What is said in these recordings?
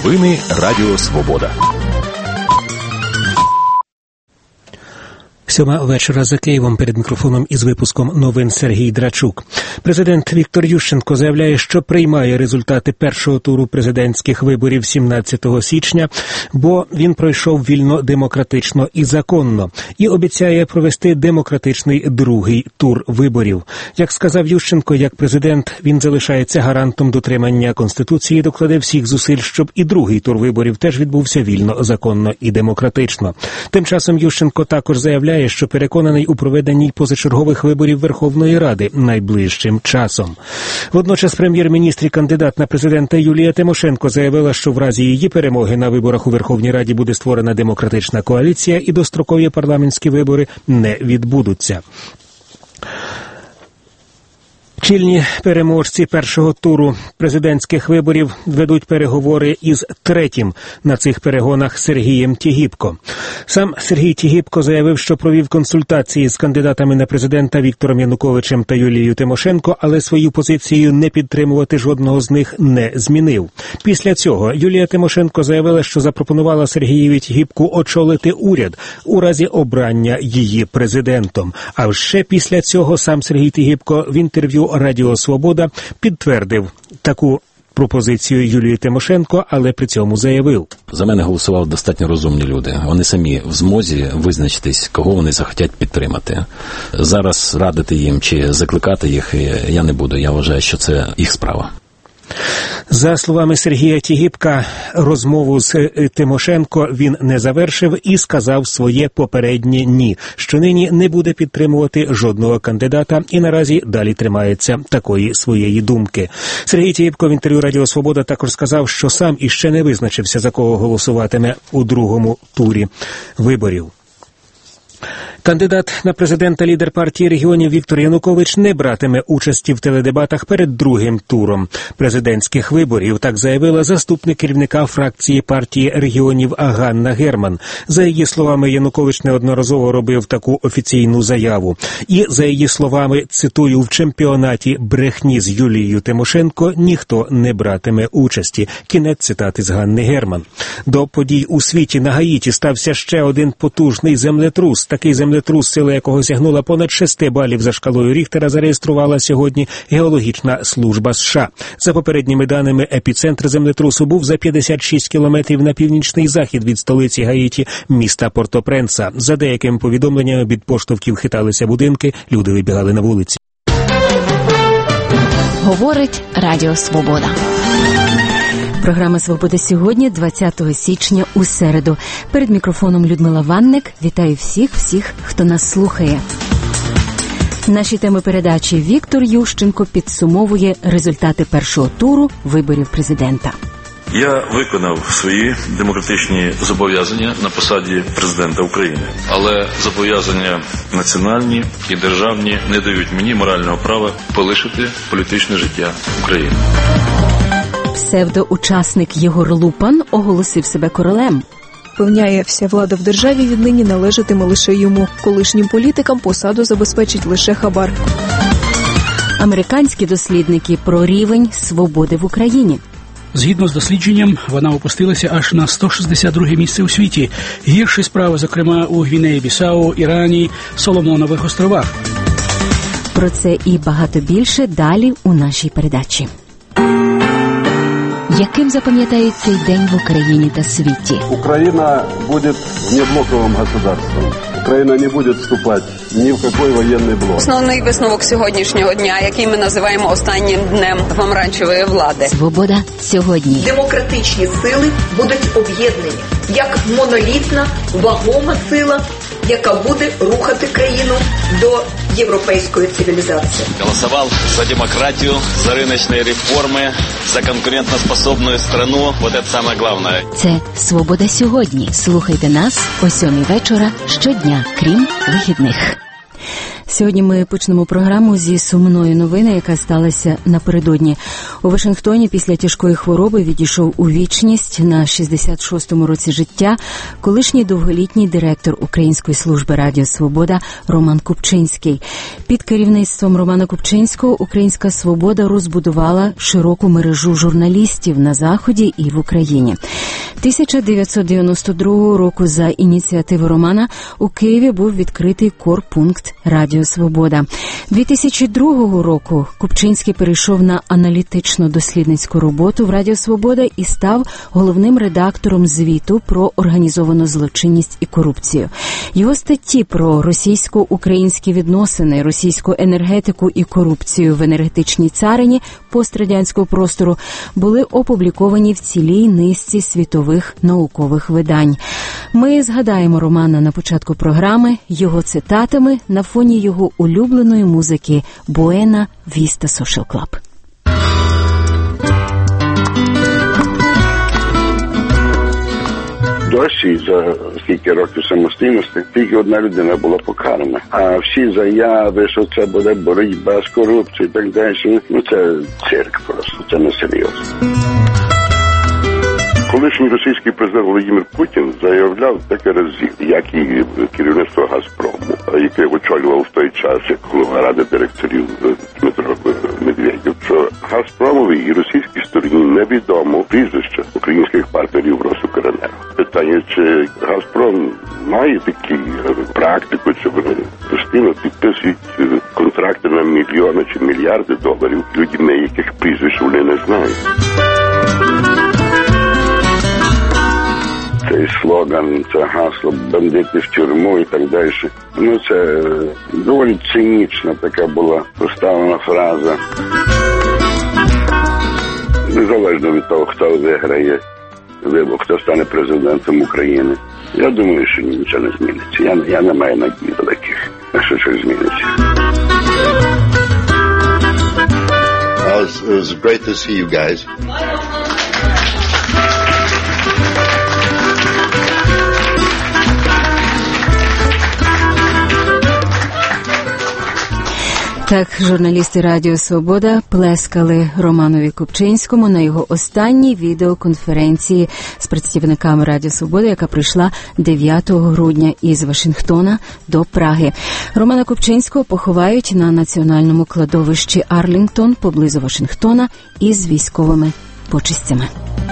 Новини Радіо Свобода. 7 вечора за Києвом. Перед мікрофоном із випуском новин Сергій Драчук. Президент Віктор Ющенко заявляє, що приймає результати першого туру президентських виборів 17 січня, бо він пройшов вільно, демократично і законно. І обіцяє провести демократичний другий тур виборів. Як сказав Ющенко, як президент, він залишається гарантом дотримання Конституції, докладе всіх зусиль, щоб і другий тур виборів теж відбувся вільно, законно і демократично. Тим часом Ющенко також заявляє, що переконаний у проведенні позачергових виборів Верховної Ради найближчим часом. Водночас прем'єр-міністр і кандидат на президента Юлія Тимошенко заявила, що в разі її перемоги на виборах у Верховній Раді буде створена демократична коаліція і дострокові парламентські вибори не відбудуться. Чільні переможці першого туру президентських виборів ведуть переговори із третім на цих перегонах Сергієм Тігіпко. Сам Сергій Тігіпко заявив, що провів консультації з кандидатами на президента Віктором Януковичем та Юлією Тимошенко, але свою позицію не підтримувати жодного з них не змінив. Після цього Юлія Тимошенко заявила, що запропонувала Сергієві Тігіпку очолити уряд у разі обрання її президентом. А ще після цього сам Сергій Тігіпко в інтерв'ю Радіо Свобода підтвердив таку пропозицію Юлії Тимошенко, але при цьому заявив: за мене голосували достатньо розумні люди. Вони самі в змозі визначитись, кого вони захотять підтримати. Зараз радити їм чи закликати їх я не буду. Я вважаю, що це їх справа. За словами Сергія Тігіпка, розмову з Тимошенко він не завершив і сказав своє попереднє «ні», що нині не буде підтримувати жодного кандидата і наразі далі тримається такої своєї думки. Сергій Тігіпко в інтерв'ю Радіо Свобода також сказав, що сам іще не визначився, за кого голосуватиме у другому турі виборів. Кандидат на президента, лідер партії регіонів Віктор Янукович не братиме участі в теледебатах перед другим туром президентських виборів, так заявила заступник керівника фракції партії регіонів Ганна Герман. За її словами, Янукович неодноразово робив таку офіційну заяву. І, за її словами, цитую, в чемпіонаті брехні з Юлією Тимошенко ніхто не братиме участі. Кінець цитати з Ганни Герман. До подій у світі на Гаїті стався ще один потужний землетрус. Такий землетрус, сила якого сягнула понад 6 балів за шкалою Ріхтера, зареєструвала сьогодні Геологічна служба США. За попередніми даними, епіцентр землетрусу був за 56 кілометрів на північний захід від столиці Гаїті, міста Порто-Пренса. За деякими повідомленнями, від поштовхів хиталися будинки, люди вибігали на вулиці. Говорить Радіо Свобода. Програма «Свобода сьогодні», 20 січня, у середу. Перед мікрофоном Людмила Ванник. Вітаю всіх, хто нас слухає. Наші теми передачі: Віктор Ющенко підсумовує результати першого туру виборів президента. Я виконав свої демократичні зобов'язання на посаді президента України. Але зобов'язання національні і державні не дають мені морального права полишити політичне життя України. Псевдоучасник Єгор Лупан оголосив себе королем. Певняє, вся влада в державі віднині належатиме лише йому. Колишнім політикам посаду забезпечить лише хабар. Американські дослідники про рівень свободи в Україні. Згідно з дослідженням, вона опустилася аж на 162-е місце у світі. Гірші справи, зокрема, у Гвінеї-Бісау, Ірані, Соломонових островах. Про це і багато більше далі у нашій передачі. Яким запам'ятають цей день в Україні та світі? Україна буде неблоковим государством. Україна не буде вступати ні в який воєнний блок. Основний висновок сьогоднішнього дня, який ми називаємо останнім днем помаранчевої влади. Свобода сьогодні. Демократичні сили будуть об'єднані як монолітна, вагома сила, яка буде рухати країну до європейської цивілізації. Голосував за демократію, за риночні реформи, за конкурентоспособну страну. Вот это самое главное. Це «Свобода сьогодні». Слухайте нас о 7 вечора щодня, крім вихідних. Сьогодні ми почнемо програму зі сумної новини, яка сталася напередодні. У Вашингтоні після тяжкої хвороби відійшов у вічність на 66-му році життя колишній довголітній директор Української служби Радіо Свобода Роман Купчинський. Під керівництвом Романа Купчинського Українська Свобода розбудувала широку мережу журналістів на Заході і в Україні. 1992 року за ініціативи Романа у Києві був відкритий корпункт Радіо Свобода. 2002 року Купчинський перейшов на аналітично-дослідницьку роботу в Радіо Свобода і став головним редактором звіту про організовану злочинність і корупцію. Його статті про російсько-українські відносини, російську енергетику і корупцію в енергетичній царині пострадянського простору були опубліковані в цілій низці світових наукових видань. Ми згадаємо Романа на початку програми його цитатами на фоні його улюбленої музики «Buena Vista Social Club». Досі за скільки років самостійності тільки одна людина була покарана. А всі заяви, що це буде боротьба з корупцією і так далі, це цирк просто, це не серйозно. Колишній російський президент Володимир Путін заявляв таке разів, як і керівництво «Газпрому», яке очолював в той час, як голова ради директорів Дмитро Медведєв, що «Газпромовій» і російській стороні невідомо прізвище українських партнерів «Росукренерго». Питання, чи «Газпром» має таку практику, чи вони постійно підписують контракти на мільйони чи мільярди доларів людьми, яких прізвищ вони не знають. Цей слоган, це гасло «бандити в тюрму» і так далі. Це доволі цинічна така була поставлена фраза. Незалежно від того, хто виграє вибори, хто стане президентом України. Я думаю, що нічого не зміниться. Я не маю надії великих, що щось зміниться. It was great to see you guys. Так, журналісти Радіо Свобода плескали Романові Купчинському на його останній відеоконференції з представниками Радіо Свобода, яка прийшла 9 грудня із Вашингтона до Праги. Романа Купчинського поховають на національному кладовищі Арлінгтон поблизу Вашингтона із військовими почестями.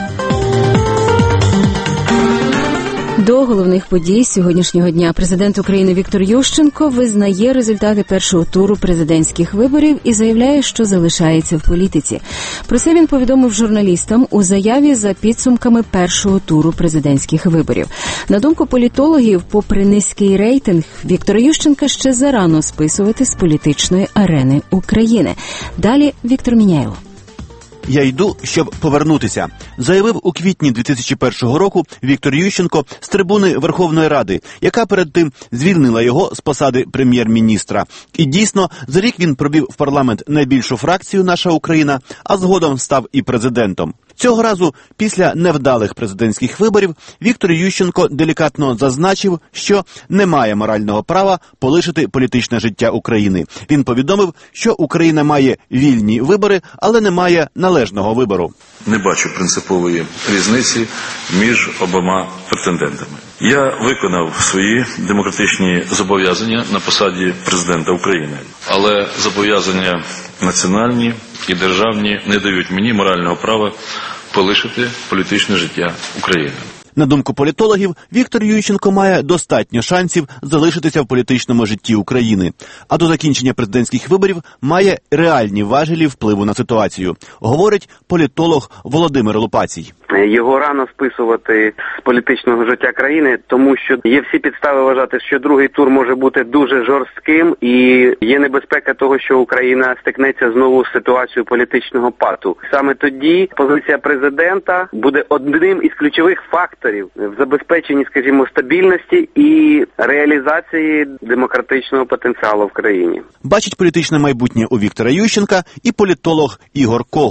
До головних подій сьогоднішнього дня президент України Віктор Ющенко визнає результати першого туру президентських виборів і заявляє, що залишається в політиці. Про це він повідомив журналістам у заяві за підсумками першого туру президентських виборів. На думку політологів, попри низький рейтинг, Віктора Ющенка ще зарано списувати з політичної арени України. Далі Віктор Міняйло. «Я йду, щоб повернутися», заявив у квітні 2001 року Віктор Ющенко з трибуни Верховної Ради, яка перед тим звільнила його з посади прем'єр-міністра. І дійсно, за рік він пробив в парламент найбільшу фракцію «Наша Україна», а згодом став і президентом. Цього разу, після невдалих президентських виборів, Віктор Ющенко делікатно зазначив, що не має морального права полишити політичне життя України. Він повідомив, що Україна має вільні вибори, але не має належного вибору. Не бачу принципової різниці між обома претендентами. Я виконав свої демократичні зобов'язання на посаді президента України, але зобов'язання національні і державні не дають мені морального права полишити політичне життя України. На думку політологів, Віктор Ющенко має достатньо шансів залишитися в політичному житті України, а до закінчення президентських виборів має реальні важелі впливу на ситуацію, говорить політолог Володимир Лопацій. Його рано списувати з політичного життя країни, тому що є всі підстави вважати, що другий тур може бути дуже жорстким і є небезпека того, що Україна стикнеться знову з ситуацією політичного пату. Саме тоді позиція президента буде одним із ключових факторів в забезпеченні, скажімо, стабільності і реалізації демократичного потенціалу в країні. Бачить політичне майбутнє у Віктора Ющенка і політолог Ігор Когут.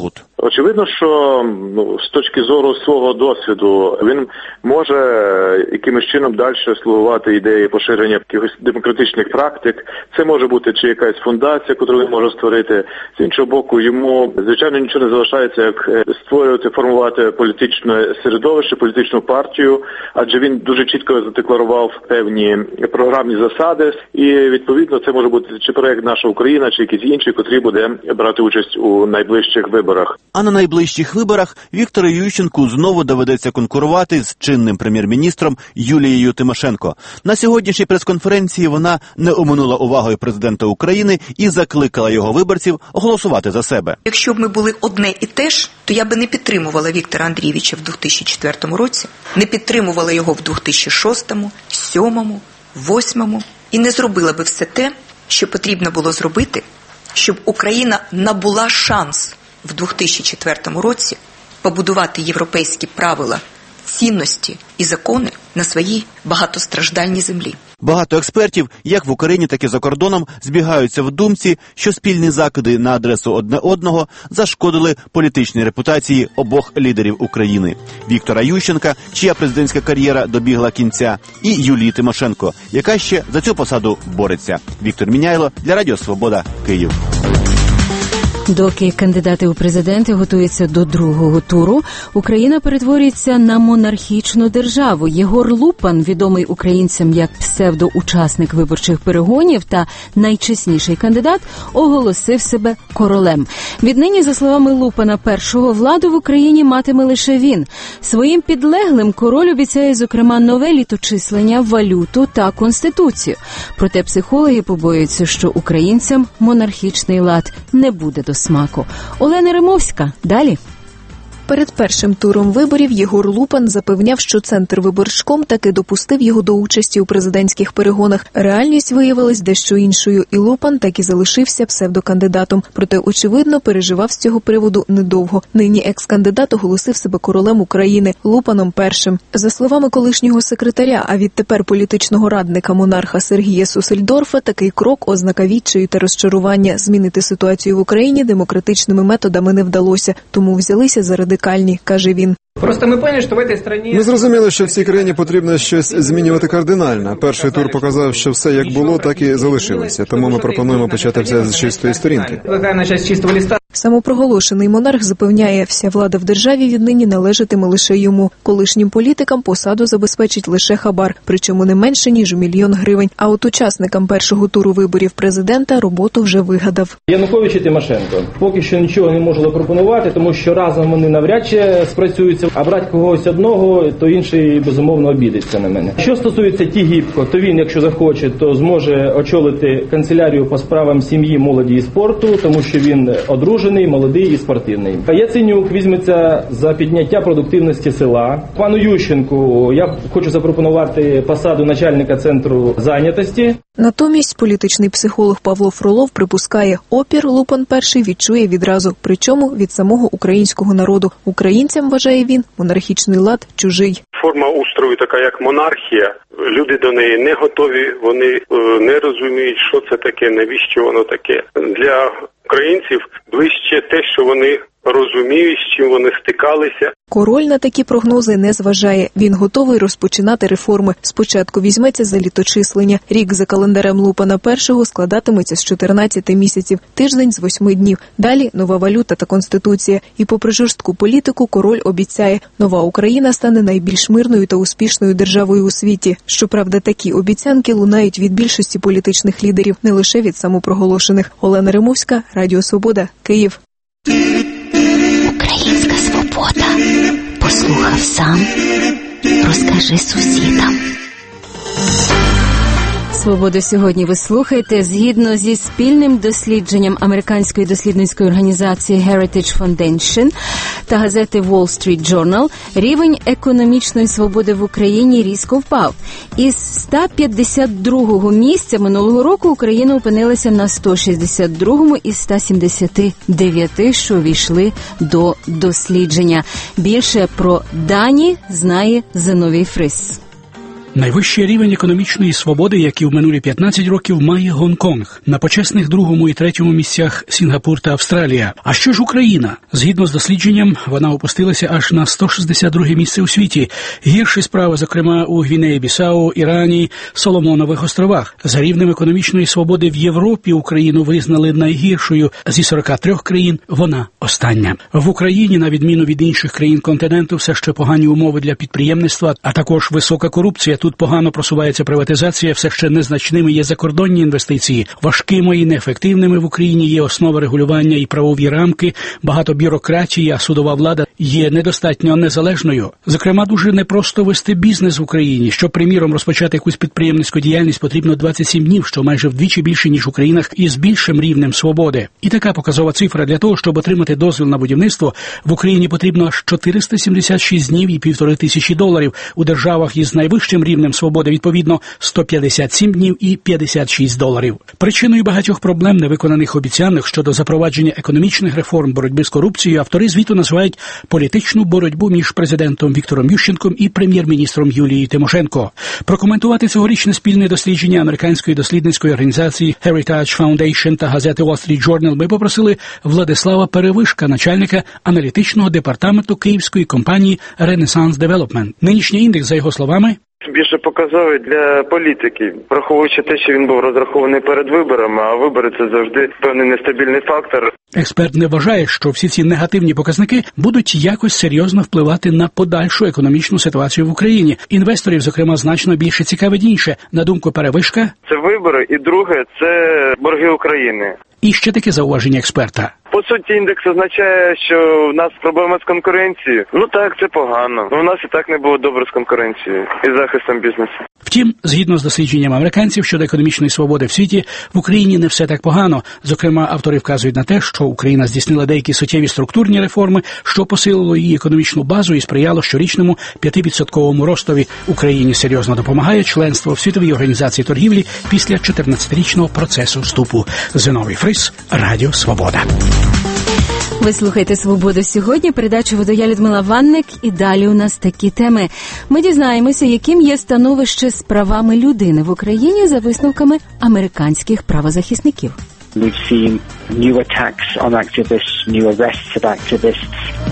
Очевидно, що з точки зору свого досвіду він може якимось чином далі слугувати ідеї поширення якихось демократичних практик. Це може бути чи якась фундація, яку він може створити. З іншого боку, йому, звичайно, нічого не залишається, як створювати, формувати політичне середовище, політичну партію, адже він дуже чітко задекларував певні програмні засади, і, відповідно, це може бути чи проект «Наша Україна», чи якийсь інший, котрий буде брати участь у найближчих виборах. А на найближчих виборах Віктору Ющенку знову доведеться конкурувати з чинним прем'єр-міністром Юлією Тимошенко. На сьогоднішній прес-конференції вона не оминула увагою президента України і закликала його виборців голосувати за себе. Якщо б ми були одне і те ж, то я би не підтримувала Віктора Андрійовича в 2004 році, не підтримувала його в 2006, 2007, 2008 і не зробила би все те, що потрібно було зробити, щоб Україна набула шанс в 2004 році побудувати європейські правила, цінності і закони на своїй багатостраждальній землі. Багато експертів, як в Україні, так і за кордоном, збігаються в думці, що спільні закиди на адресу одне одного зашкодили політичній репутації обох лідерів України – Віктора Ющенка, чия президентська кар'єра добігла кінця, і Юлії Тимошенко, яка ще за цю посаду бореться. Віктор Міняйло для Радіо Свобода, Київ. Доки кандидати у президенти готуються до другого туру, Україна перетворюється на монархічну державу. Єгор Лупан, відомий українцям як псевдоучасник виборчих перегонів та найчесніший кандидат, оголосив себе королем. Віднині, за словами Лупана, першого владу в Україні матиме лише він. Своїм підлеглим король обіцяє, зокрема, нове літочислення, валюту та конституцію. Проте психологи побоюються, що українцям монархічний лад не буде до смаку. Олена Римовська. Далі. Перед першим туром виборів Єгор Лупан запевняв, що Центрвиборчком таки допустив його до участі у президентських перегонах. Реальність виявилась дещо іншою, і Лупан так і залишився псевдокандидатом. Проте, очевидно, переживав з цього приводу недовго. Нині екс-кандидат оголосив себе королем України, Лупаном першим. За словами колишнього секретаря, а відтепер політичного радника монарха Сергія Сусельдорфа, такий крок – ознака відчаю та розчарування. Змінити ситуацію в Україні демократичними методами не вдалося, тому взялися за радикальні, каже він. Ми зрозуміли, що в цій країні потрібно щось змінювати кардинально. Перший тур показав, що все як було, так і залишилося. Тому ми пропонуємо почати все з чистої сторінки. Самопроголошений монарх запевняє, вся влада в державі віднині належатиме лише йому. Колишнім політикам посаду забезпечить лише хабар, причому не менше, ніж 1 мільйон гривень. А от учасникам першого туру виборів президента роботу вже вигадав. Янукович і Тимошенко поки що нічого не можуть запропонувати, тому що разом вони навряд чи спрацюються, а брати когось одного, то інший, безумовно, обідеться на мене. Що стосується Тігіпко, то він, якщо захоче, то зможе очолити канцелярію по справам сім'ї, молоді і спорту, тому що він одружений, молодий і спортивний. Яценюк візьметься за підняття продуктивності села. Пану Ющенку я хочу запропонувати посаду начальника центру зайнятості. Натомість політичний психолог Павло Фролов припускає, опір Лупан перший відчує відразу, причому від самого українського народу. Українцям, вважає він, монархічний лад чужий. Форма устрою така, як монархія. Люди до неї не готові, вони не розуміють, що це таке, навіщо воно таке. Для українців ближче те, що вони розуміють, з чим вони стикалися. Король на такі прогнози не зважає. Він готовий розпочинати реформи. Спочатку візьметься за літочислення. Рік за календарем Лупана першого складатиметься з 14 місяців, тиждень з 8 днів. Далі нова валюта та конституція. І попри жорстку політику, король обіцяє, нова Україна стане найбільш мирною та успішною державою у світі. Щоправда, такі обіцянки лунають від більшості політичних лідерів, не лише від самопроголошених. Олена Римовська, Радіо Свобода, Київ. Українська свобода. Послухав сам, розкажи сусідам. «Свободу сьогодні» ви слухаєте. Згідно зі спільним дослідженням американської дослідницької організації Heritage Foundation та газети Wall Street Journal, рівень економічної свободи в Україні різко впав. Із 152-го місця минулого року Україна опинилася на 162-му із 179, що увійшли до дослідження. Більше про дані знає Зиновій Фрис. Найвищий рівень економічної свободи, який в минулі 15 років має Гонконг. На почесних 2-му і 3-му місцях Сінгапур та Австралія. А що ж Україна? Згідно з дослідженням, вона опустилася аж на 162-е місце у світі. Гірші справи, зокрема, у Гвінеї-Бісау, Ірані, Соломонових островах. За рівнем економічної свободи в Європі Україну визнали найгіршою. Зі 43 країн вона остання. В Україні, на відміну від інших країн континенту, все ще погані умови для підприємництва, а також висока корупція. Тут погано просувається приватизація, все ще незначними є закордонні інвестиції. Важкими і неефективними в Україні є основа регулювання і правові рамки, багато бюрократії, а судова влада є недостатньо незалежною. Зокрема, дуже непросто вести бізнес в Україні. Щоб, приміром, розпочати якусь підприємницьку діяльність, потрібно 27 днів, що майже вдвічі більше, ніж у країнах із більшим рівнем свободи. І така показова цифра: для того, щоб отримати дозвіл на будівництво, в Україні потрібно аж 476 днів і $1500. У державах із найвищим рівнем свободи, відповідно, 157 днів і $56. Причиною багатьох проблем, невиконаних обіцянок щодо запровадження економічних реформ, боротьби з корупцією, автори звіту називають політичну боротьбу між президентом Віктором Ющенком і прем'єр-міністром Юлією Тимошенко. Прокоментувати цьогорічне спільне дослідження американської дослідницької організації Heritage Foundation та газети Wall Street Journal ми попросили Владислава Перевишка, начальника аналітичного департаменту київської компанії Renaissance Development. Нинішній індекс, за його словами, більше показовий для політики, враховуючи те, що він був розрахований перед виборами, а вибори – це завжди певний нестабільний фактор. Експерт не вважає, що всі ці негативні показники будуть якось серйозно впливати на подальшу економічну ситуацію в Україні. Інвесторів, зокрема, значно більше цікавить інше. На думку Перевишка, це вибори, і друге – це борги України. І ще таке зауваження експерта. По суті, індекс означає, що в нас проблема з конкуренцією. Ну так, це погано. У нас і так не було добре з конкуренцією і захистом бізнесу. Втім, згідно з дослідженням американців щодо економічної свободи в світі, в Україні не все так погано. Зокрема, автори вказують на те, що Україна здійснила деякі суттєві структурні реформи, що посилило її економічну базу і сприяло щорічному 5% ростові. Україні серйозно допомагає членство в Світовій організації торгівлі після 14-річного процесу вступу. Зиновій Фрис, Радіо Свобода. Ви слухаєте «Свободу сьогодні», передачу веду Людмила Ванник, і далі у нас такі теми. Ми дізнаємося, яким є становище з правами людини в Україні за висновками американських правозахисників. We've seen new attacks on activists, new arrests of activists.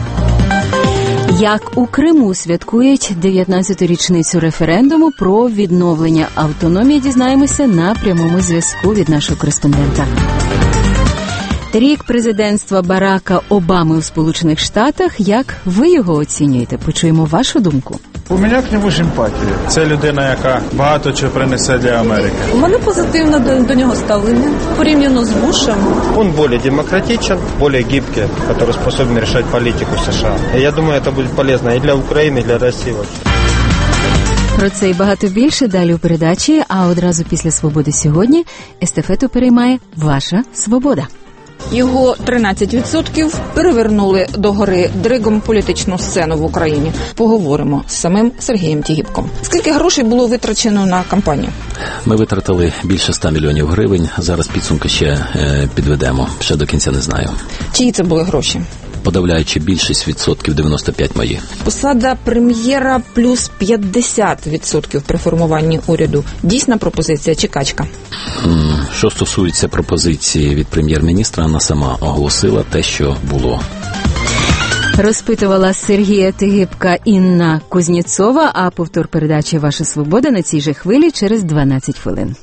Як у Криму святкують 19-ту річницю референдуму про відновлення автономії, дізнаємося на прямому зв'язку від нашого кореспондента. Рік президентства Барака Обами у Сполучених Штатах. Як ви його оцінюєте? Почуємо вашу думку. У мене к ньому симпатія. Це людина, яка багато чого принесе для Америки. У мене позитивне до нього ставлення. Порівняно з Бушем. Він більш демократичен, більш гибкий, який способен вирішати політику США. Я думаю, це буде полезно і для України, і для Росії. Про це і багато більше далі у передачі, а одразу після «Свободи сьогодні» естафету переймає «Ваша свобода». Його 13% перевернули догори дригом політичну сцену в Україні. Поговоримо з самим Сергієм Тігіпком. Скільки грошей було витрачено на кампанію? Ми витратили більше 100 мільйонів гривень. Зараз підсумки ще підведемо. Ще до кінця не знаю. Чиї це були гроші? Подавляючи більшість, 95% мої. Посада прем'єра плюс 50% при формуванні уряду. Дійсна пропозиція чи качка? Що стосується пропозиції від прем'єр-міністра, вона сама оголосила те, що було. Розпитувала Сергія Тігіпка Інна Кузнєцова, а повтор передачі «Ваша свобода» на цій же хвилі через 12 хвилин.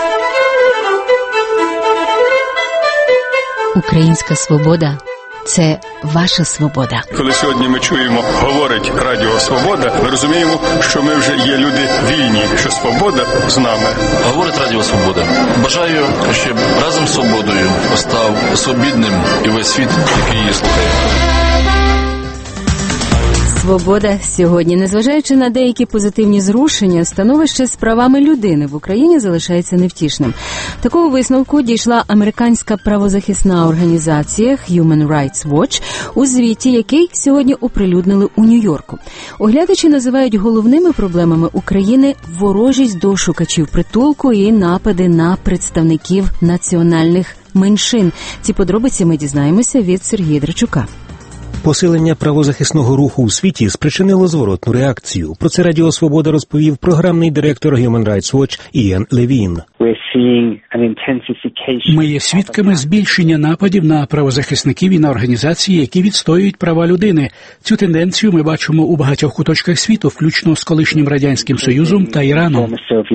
Українська свобода – це ваша свобода. Коли сьогодні ми чуємо, говорить Радіо Свобода, ми розуміємо, що ми вже є люди вільні, що свобода з нами. Говорить Радіо Свобода. Бажаю, щоб разом з свободою став свобідним і весь світ, який її слухає. Свобода сьогодні, незважаючи на деякі позитивні зрушення, становище з правами людини в Україні залишається невтішним. Такого висновку дійшла американська правозахисна організація Human Rights Watch у звіті, який сьогодні оприлюднили у Нью-Йорку. Оглядачі називають головними проблемами України ворожість до шукачів притулку і напади на представників національних меншин. Ці подробиці ми дізнаємося від Сергія Драчука. Посилення правозахисного руху у світі спричинило зворотну реакцію. Про це Радіо Свобода розповів програмний директор Human Rights Watch Іан Левін. Ми є свідками збільшення нападів на правозахисників і на організації, які відстоюють права людини. Цю тенденцію ми бачимо у багатьох куточках світу, включно з колишнім Радянським Союзом та Іраном.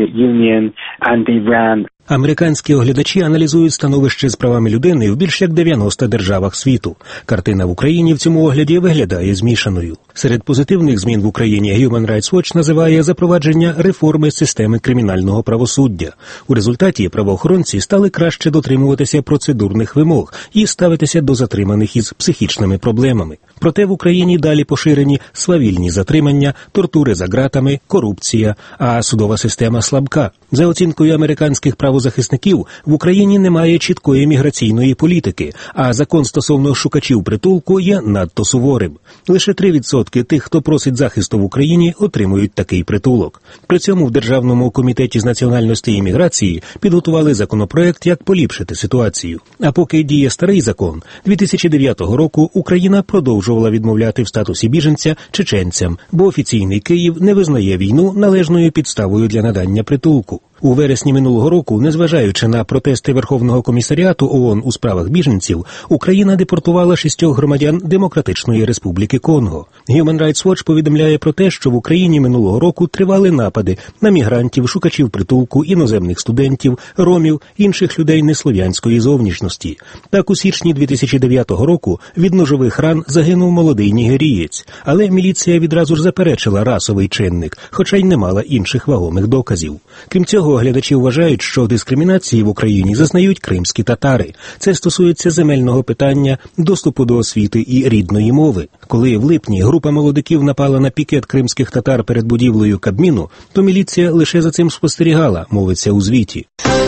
Американські оглядачі аналізують становище з правами людини в більш як 90 державах світу. Картина в Україні в цьому огляді виглядає змішаною. Серед позитивних змін в Україні Human Rights Watch називає запровадження реформи системи кримінального правосуддя. У результаті правоохоронці стали краще дотримуватися процедурних вимог і ставитися до затриманих із психічними проблемами. Проте в Україні далі поширені свавільні затримання, тортури за ґратами, корупція, а судова система слабка. За оцінкою американських правозахисників, в Україні немає чіткої міграційної політики, а закон стосовно шукачів притулку є надто суворим. Лише 3% тих, хто просить захисту в Україні, отримують такий притулок. При цьому в Державному комітеті з національності і міграції підготували законопроект, як поліпшити ситуацію. А поки діє старий закон, 2009 року Україна продовжувала відмовляти в статусі біженця чеченцям, бо офіційний Київ не визнає війну належною підставою для надання притулку. У вересні минулого року, незважаючи на протести Верховного комісаріату ООН у справах біженців, Україна депортувала 6 громадян Демократичної Республіки Конго. Human Rights Watch повідомляє про те, що в Україні минулого року тривали напади на мігрантів, шукачів притулку, іноземних студентів, ромів, інших людей неслов'янської зовнішності. Так, у січні 2009 року від ножових ран загинув молодий нігерієць, але міліція відразу ж заперечила расовий чинник, хоча й не мала інших вагомих доказів. Крім цього, глядачі вважають, що дискримінації в Україні зазнають кримські татари. Це стосується земельного питання, доступу до освіти і рідної мови. Коли в липні група молодиків напала на пікет кримських татар перед будівлею Кабміну, то міліція лише за цим спостерігала, мовиться у звіті.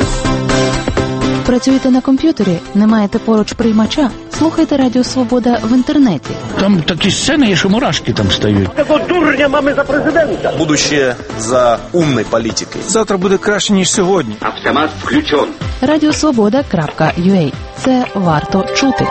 Працюєте на комп'ютері, не маєте поруч приймача? Слухайте Радіо Свобода в інтернеті. Там такі сцени є, що мурашки там стають. Такого дурня mamy за президента. Будущее за умной політики. Завтра буде краще, ніж сьогодні. Автомат включен. Radiosvoboda.ua. Це варто чути.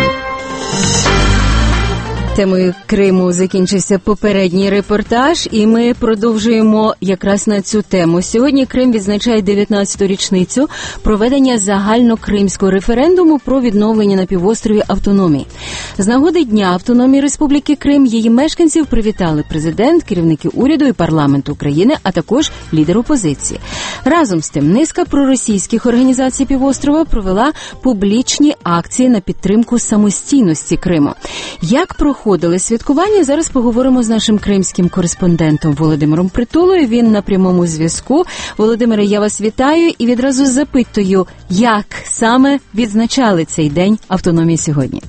Темою Криму закінчився попередній репортаж, і ми продовжуємо якраз на цю тему. Сьогодні Крим відзначає 19-ту річницю проведення загальнокримського референдуму про відновлення на півострові автономії. З нагоди Дня автономії Республіки Крим її мешканців привітали президент, керівники уряду і парламенту України, а також лідер опозиції. Разом з тим, низка проросійських організацій півострова провела публічні акції на підтримку самостійності Криму. Як проходили святкування, зараз поговоримо з нашим кримським кореспондентом Володимиром Притулою. Він на прямому зв'язку. Володимире, я вас вітаю і відразу запитую, як саме відзначали цей День автономії сьогодні?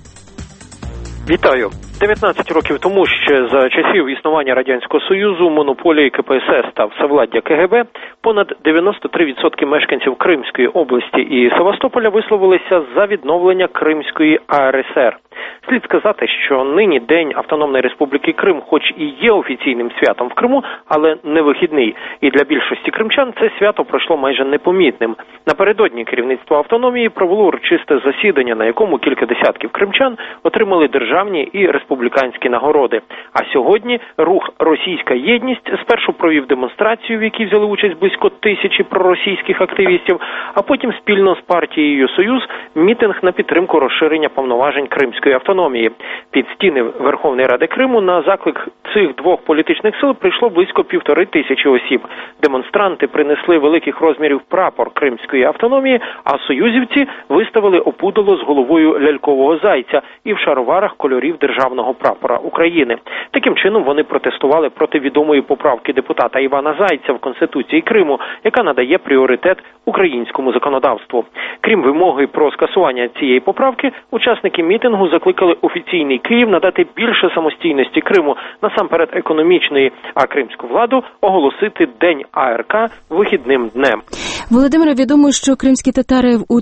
Вітаю. 19 років тому, ще за часів існування Радянського Союзу, монополією КПСС та всевладдя КГБ, понад 93% мешканців Кримської області і Севастополя висловилися за відновлення Кримської АРСР. Слід сказати, що нині День Автономної Республіки Крим хоч і є офіційним святом в Криму, але не вихідний. І для більшості кримчан це свято пройшло майже непомітним. Напередодні керівництво автономії провело урочисте засідання, на якому кілька десятків кримчан отримали державні і республіканські нагороди. А сьогодні рух «Російська єдність» спершу провів демонстрацію, в якій взяли участь близько 1000 проросійських активістів, а потім спільно з партією «Союз» мітинг на підтримку розширення повноважень Кримської автономії. Під стіни Верховної Ради Криму на заклик цих двох політичних сил прийшло близько 1500 осіб. Демонстранти принесли великих розмірів прапор Кримської автономії, а союзівці виставили опудало з головою лялькового зайця і в шароварах кольорів державного прапора України. Таким чином вони протестували проти відомої поправки депутата Івана Зайця в Конституції Криму, яка надає пріоритет українському законодавству. Крім вимоги про скасування цієї поправки, учасники мітингу закликали офіційний Київ надати більше самостійності Криму, насамперед економічної, а кримську владу оголосити День АРК вихідним днем. Володимире, відомо, що кримські татари у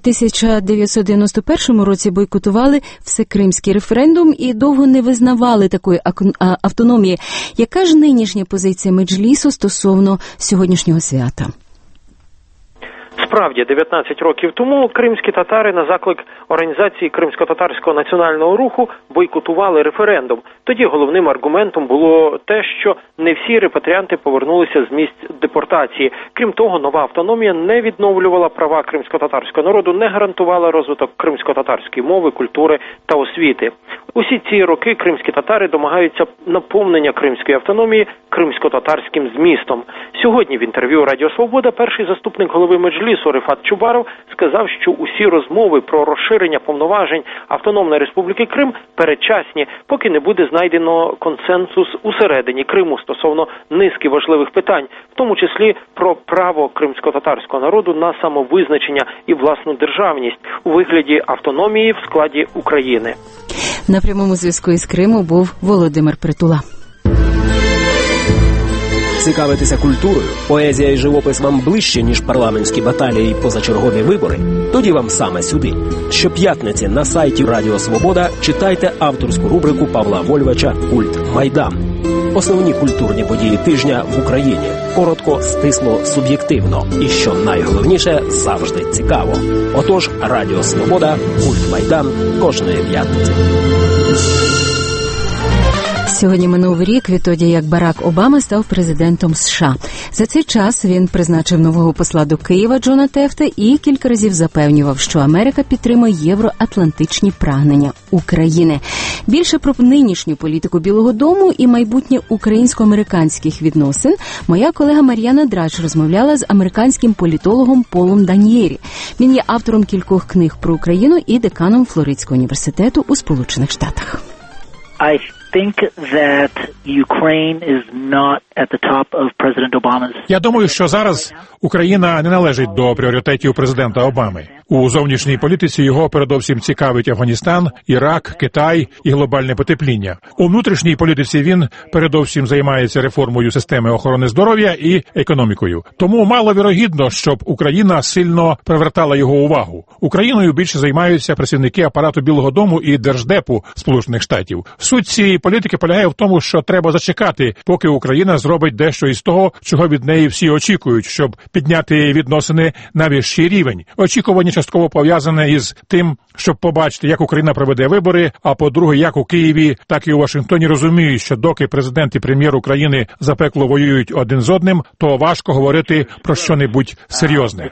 1991 році бойкотували всекримський референдум і довго не визнавали такої автономії. Яка ж нинішня позиція Меджлісу стосовно сьогоднішнього свята? Справді, 19 років тому кримські татари на заклик організації Кримсько-татарського національного руху бойкотували референдум. Тоді головним аргументом було те, що не всі репатріанти повернулися з місць депортації. Крім того, нова автономія не відновлювала права кримсько-татарського народу, не гарантувала розвиток кримсько-татарської мови, культури та освіти. Усі ці роки кримські татари домагаються наповнення кримської автономії кримсько-татарським змістом. Сьогодні в інтерв'ю Радіо Свобода перший заступник голови Меджлісу Рифат Чубаров сказав, що усі розмови про розширення повноважень Автономної Республіки Крим передчасні, поки не буде знайдено консенсус усередині Криму стосовно низки важливих питань, в тому числі про право кримсько-татарського народу на самовизначення і власну державність у вигляді автономії в складі України. На прямому зв'язку із Криму був Володимир Притула. Цікавитися культурою, поезія і живопис вам ближче, ніж парламентські баталії і позачергові вибори? Тоді вам саме сюди. Щоп'ятниці на сайті Радіо Свобода читайте авторську рубрику Павла Вольвача «Культ Майдан». Основні культурні події тижня в Україні. Коротко, стисло, суб'єктивно. І що найголовніше, завжди цікаво. Отож, Радіо Свобода, «Культ Майдан» кожної п'ятниці. Сьогодні минув рік відтоді, як Барак Обама став президентом США. За цей час він призначив нового посла до Києва Джона Тефта і кілька разів запевнював, що Америка підтримує євроатлантичні прагнення України. Більше про нинішню політику Білого дому і майбутнє українсько-американських відносин моя колега Мар'яна Драч розмовляла з американським політологом Полом Даньєрі. Він є автором кількох книг про Україну і деканом Флоридського університету у Сполучених Штатах. I think that Ukraine is not at the top of President Obama's. Я думаю, що зараз Україна не належить до пріоритетів президента Обами. У зовнішній політиці його передовсім цікавить Афганістан, Ірак, Китай і глобальне потепління. У внутрішній політиці він передовсім займається реформою системи охорони здоров'я і економікою. Тому маловірогідно, щоб Україна сильно привертала його увагу. Україною більше займаються працівники апарату Білого дому і Держдепу Сполучених Штатів. Суть цієї політики полягає в тому, що треба зачекати, поки Україна зробить дещо із того, чого від неї всі очікують, щоб підняти відносини на вищий рівень. Очікування частково пов'язане із тим, щоб побачити, як Україна проведе вибори, а по-друге, як у Києві, так і у Вашингтоні розуміють, що доки президент і прем'єр України запекло воюють один з одним, то важко говорити про що-небудь серйозне.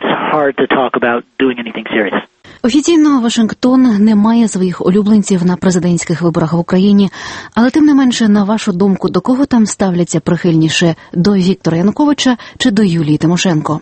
Офіційно Вашингтон не має своїх улюбленців на президентських виборах в Україні, але тим не менше, на вашу думку, до кого там ставляться прихильніше, до Віктора Януковича чи до Юлії Тимошенко?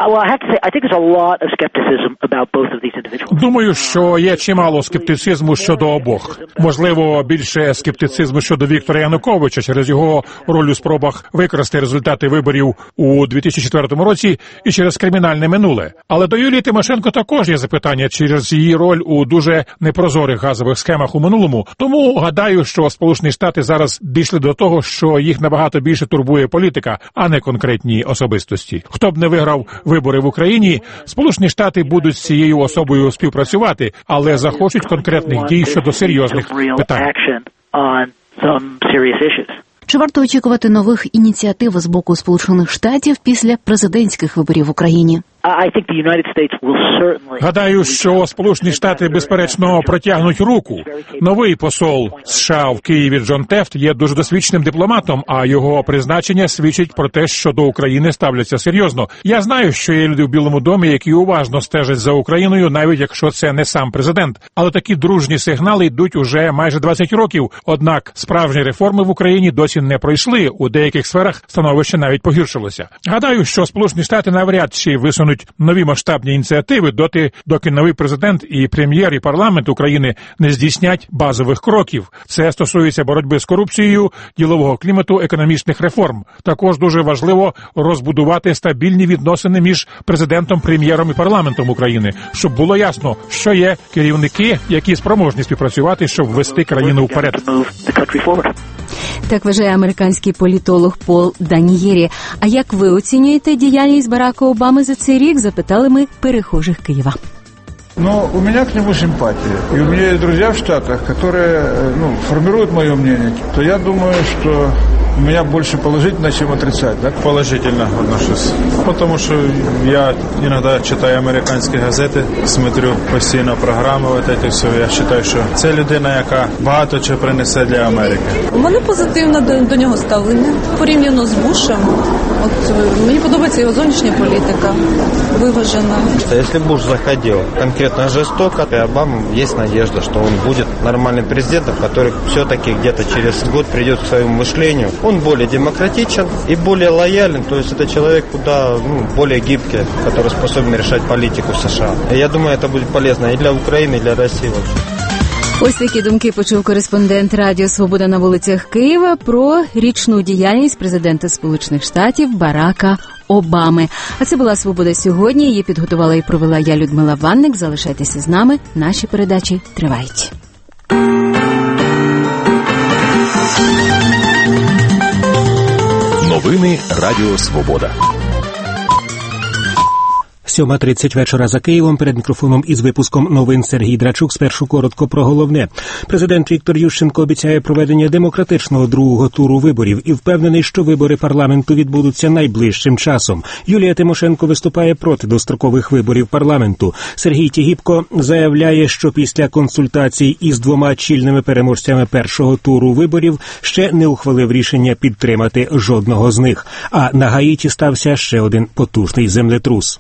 Думаю, що є чимало скептицизму щодо обох. Можливо, більше скептицизму щодо Віктора Януковича через його роль у спробах використати результати виборів у 2004 році і через кримінальне минуле. Але до Юлії Тимошенко також є запитання через її роль у дуже непрозорих газових схемах у минулому. Тому гадаю, що Сполучені Штати зараз дійшли до того, що їх набагато більше турбує політика, а не конкретні особистості. Хто б не виграв вибори в Україні, Сполучені Штати будуть з цією особою співпрацювати, але захочуть конкретних дій щодо серйозних питань. Чи варто очікувати нових ініціатив з боку Сполучених Штатів після президентських виборів в Україні? Гадаю, що Сполучені Штати, безперечно, протягнуть руку. Новий посол США в Києві Джон Тефт є дуже досвідченим дипломатом, а його призначення свідчить про те, що до України ставляться серйозно. Я знаю, що є люди в Білому домі, які уважно стежать за Україною, навіть якщо це не сам президент. Але такі дружні сигнали йдуть уже майже 20 років. Однак справжні реформи в Україні досі не пройшли. У деяких сферах становище навіть погіршилося. Гадаю, що Сполучені Штати навряд чи висунуть нові масштабні ініціативи доки новий президент і прем'єр, і парламент України не здійснять базових кроків. Це стосується боротьби з корупцією, ділового клімату, економічних реформ. Також дуже важливо розбудувати стабільні відносини між президентом, прем'єром і парламентом України, щоб було ясно, що є керівники, які спроможні співпрацювати, щоб вести країну вперед. Так вважає американський політолог Пол Даньєрі. А як ви оцінюєте діяльність Барака Обами за цей рік, запитали ми перехожих Києва. Ну, у меня к нему симпатия. И у меня есть друзья в Штатах, которые формируют мое мнение. То я думаю, что Я больше положительно, чем отрицать, да? Положительно отношусь. Потому что я иногда читаю американські газети, смотрю постійно програми, вот эти все. Я вважаю, що це людина, яка багато чого принесе для Америки. У мене позитивне до нього ставлення. Порівняно з Бушем. От мені подобається його зовнішня політика, виважена. Если Буш заходил конкретно жестоко, и Обама есть надежда, что он будет нормальным президентом, который все-таки где-то через год придет к своему мышлению. Он более демократичен и более лоялен, то есть это человек куда более гибкий, который способен решать политику США. И я думаю, это будет полезно и для Украины, и для России вообще. Ось такі думки почув кореспондент Радіо Свобода на вулицях Києва про річну діяльність президента Сполучених Штатів Барака Обами. А це була «Свобода сьогодні». Її підготувала і провела я, Людмила Ванник. Залишайтеся з нами. Наші передачі тривають. Новини Радіо Свобода. 7:30 вечора за Києвом. Перед мікрофоном із випуском новин Сергій Драчук. Спершу коротко про головне. Президент Віктор Ющенко обіцяє проведення демократичного другого туру виборів і впевнений, що вибори парламенту відбудуться найближчим часом. Юлія Тимошенко виступає проти дострокових виборів парламенту. Сергій Тігіпко заявляє, що після консультацій із двома чільними переможцями першого туру виборів ще не ухвалив рішення підтримати жодного з них. А на Гаїті стався ще один потужний землетрус.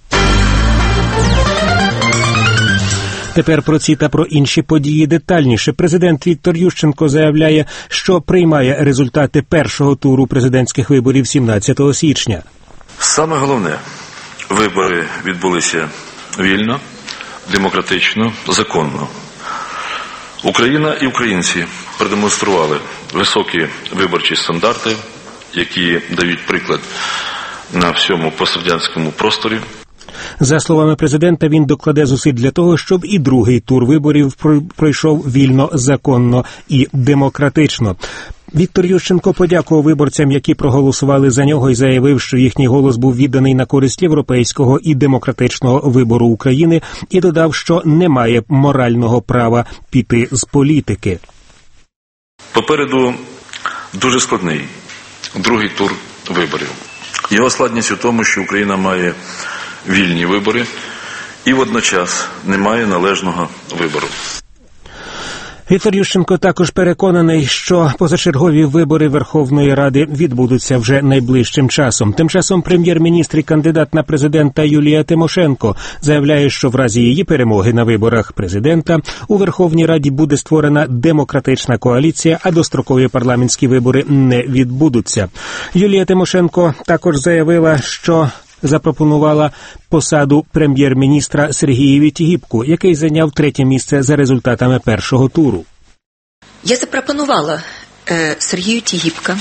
Тепер про ці та про інші події детальніше. Президент Віктор Ющенко заявляє, що приймає результати першого туру президентських виборів 17 січня. Саме головне, вибори відбулися вільно, демократично, законно. Україна і українці продемонстрували високі виборчі стандарти, які дають приклад на всьому пострадянському просторі. За словами президента, він докладе зусиль для того, щоб і другий тур виборів пройшов вільно, законно і демократично. Віктор Ющенко подякував виборцям, які проголосували за нього, і заявив, що їхній голос був відданий на користь європейського і демократичного вибору України, і додав, що немає морального права піти з політики. Попереду дуже складний другий тур виборів. Його складність у тому, що Україна має вільні вибори і водночас немає належного вибору. Віктор Ющенко також переконаний, що позачергові вибори Верховної Ради відбудуться вже найближчим часом. Тим часом прем'єр-міністр і кандидат на президента Юлія Тимошенко заявляє, що в разі її перемоги на виборах президента у Верховній Раді буде створена демократична коаліція, а дострокові парламентські вибори не відбудуться. Юлія Тимошенко також заявила, що запропонувала посаду прем'єр-міністра Сергієві Тігіпку, який зайняв 3-те місце за результатами першого туру. Я запропонувала Сергію Тігіпка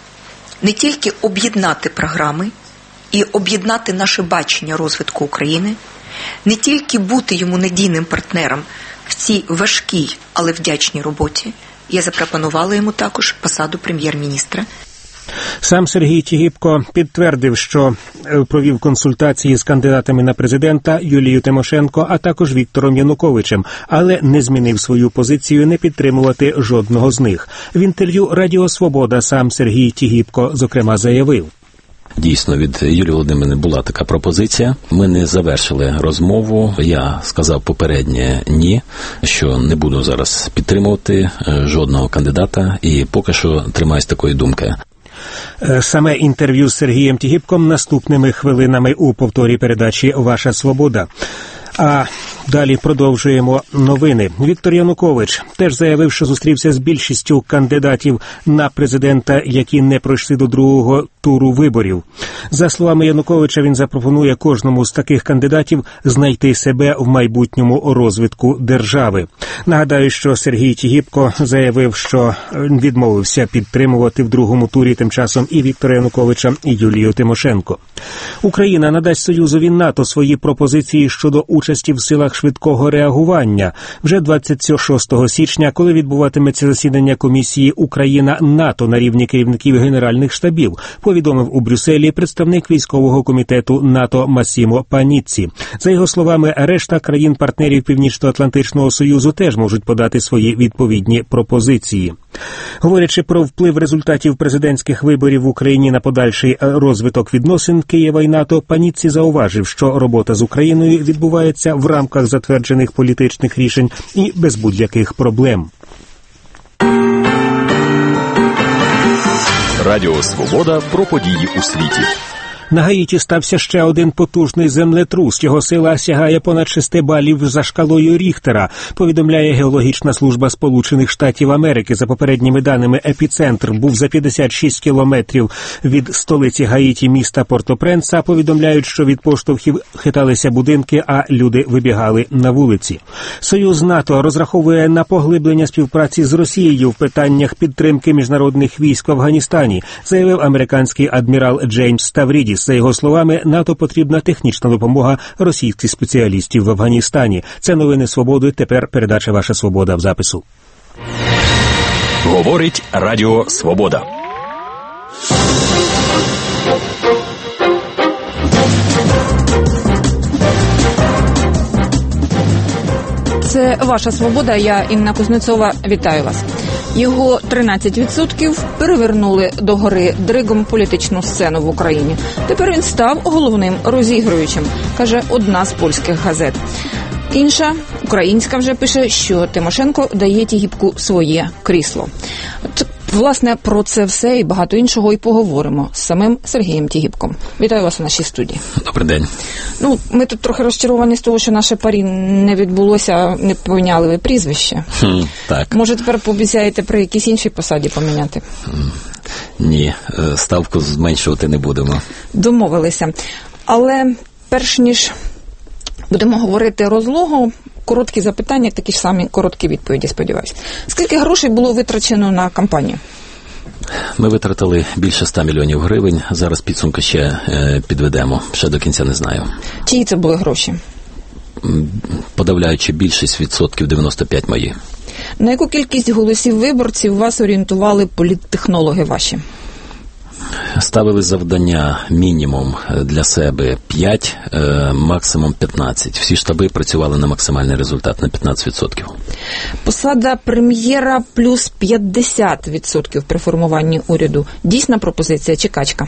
не тільки об'єднати програми і об'єднати наше бачення розвитку України, не тільки бути йому надійним партнером в цій важкій, але вдячній роботі, я запропонувала йому також посаду прем'єр-міністра. Сам Сергій Тігіпко підтвердив, що провів консультації з кандидатами на президента Юлією Тимошенко, а також Віктором Януковичем, але не змінив свою позицію не підтримувати жодного з них. В інтерв'ю Радіо Свобода сам Сергій Тігіпко, зокрема, заявив. Дійсно, від Юлії Володимирівни була така пропозиція. Ми не завершили розмову. Я сказав попереднє ні, що не буду зараз підтримувати жодного кандидата і поки що тримаюсь такої думки. Саме інтерв'ю з Сергієм Тігіпком наступними хвилинами у повторі передачі «Ваша свобода». А далі продовжуємо новини. Віктор Янукович теж заявив, що зустрівся з більшістю кандидатів на президента, які не пройшли до другого туру виборів. За словами Януковича, він запропонує кожному з таких кандидатів знайти себе в майбутньому розвитку держави. Нагадаю, що Сергій Тігіпко заявив, що відмовився підтримувати в другому турі тим часом і Віктора Януковича, і Юлію Тимошенко. Україна надасть Союзові НАТО свої пропозиції щодо участі в силах швидкого реагування. Вже 26 січня, коли відбуватиметься засідання комісії Україна-НАТО на рівні керівників генеральних штабів, повідомив у Брюсселі представник військового комітету НАТО Масімо Паніцці. За його словами, решта країн-партнерів Північно-Атлантичного Союзу теж можуть подати свої відповідні пропозиції. Говорячи про вплив результатів президентських виборів в Україні на подальший розвиток відносин Києва і НАТО, Паніцці зауважив, що робота з Україною відбувається в рамках затверджених політичних рішень і без будь-яких проблем. Радіо «Свобода» про події у світі. На Гаїті стався ще один потужний землетрус. Його сила сягає понад 6 балів за шкалою Ріхтера, повідомляє Геологічна служба Сполучених Штатів Америки. За попередніми даними, епіцентр був за 56 кілометрів від столиці Гаїті, міста Порто-Пренса. Повідомляють, що від поштовхів хиталися будинки, а люди вибігали на вулиці. Союз НАТО розраховує на поглиблення співпраці з Росією в питаннях підтримки міжнародних військ в Афганістані, заявив американський адмірал Джеймс Ставрідіс. За його словами, НАТО потрібна технічна допомога російських спеціалістів в Афганістані. Це новини «Свободи». Тепер передача «Ваша свобода» в запису. Говорить Радіо «Свобода». Це «Ваша свобода». Я, Інна Кузнецова, вітаю вас. Його 13% перевернули догори дригом політичну сцену в Україні. Тепер він став головним розігруючим, каже одна з польських газет. Інша, українська, вже пише, що Тимошенко дає Тігіпку своє крісло. Власне, про це все і багато іншого і поговоримо з самим Сергієм Тігіпком. Вітаю вас у нашій студії. Добрий день. Ми тут трохи розчаровані з того, що наше парі не відбулося, не поміняли ви прізвище. Так. Може, тепер пообіцяєте при якійсь іншій посаді поміняти? Ні, ставку зменшувати не будемо. Домовилися. Але перш ніж будемо говорити розлого, короткі запитання, такі ж самі короткі відповіді, сподіваюся. Скільки грошей було витрачено на кампанію? Ми витратили більше 100 мільйонів гривень. Зараз підсумки ще підведемо. Ще до кінця не знаю. Чиї це були гроші? Подавляючи більшість, відсотків 95 мої. На яку кількість голосів виборців вас орієнтували політтехнологи ваші? Ставили завдання мінімум для себе 5, максимум 15. Всі штаби працювали на максимальний результат, на 15%. Посада прем'єра плюс 50% при формуванні уряду. Дійсна пропозиція чи качка?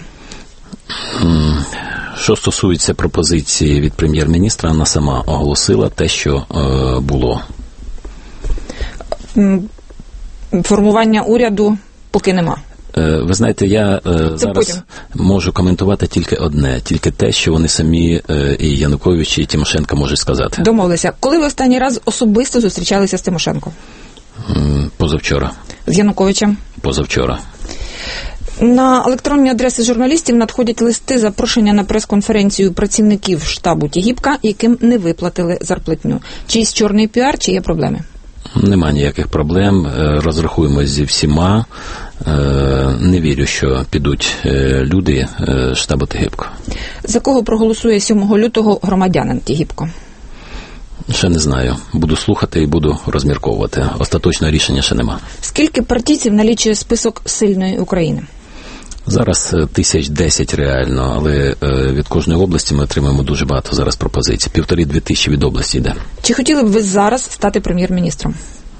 Що стосується пропозиції від прем'єр-міністра, вона сама оголосила те, що було. Формування уряду поки нема. Ви знаєте, я зараз можу коментувати тільки одне, тільки те, що вони самі, і Янукович, і Тимошенко можуть сказати. Домовилися. Коли ви останній раз особисто зустрічалися з Тимошенко? Позавчора. З Януковичем? Позавчора. На електронні адреси журналістів надходять листи запрошення на прес-конференцію працівників штабу Тігіпка, яким не виплатили зарплатню. Чийсь чорний піар, чи є проблеми? Нема ніяких проблем. Розрахуємось зі всіма. Не вірю, що підуть люди штабу Тігіпко. За кого проголосує 7 лютого громадянин Тігіпко? Ще не знаю. Буду слухати і буду розмірковувати. Остаточного рішення ще нема. Скільки партійців налічує список сильної України? Зараз 1010 реально, але від кожної області ми отримуємо дуже багато зараз пропозицій. 1,5-2 тисячі від області йде. Чи хотіли б ви зараз стати прем'єр-міністром?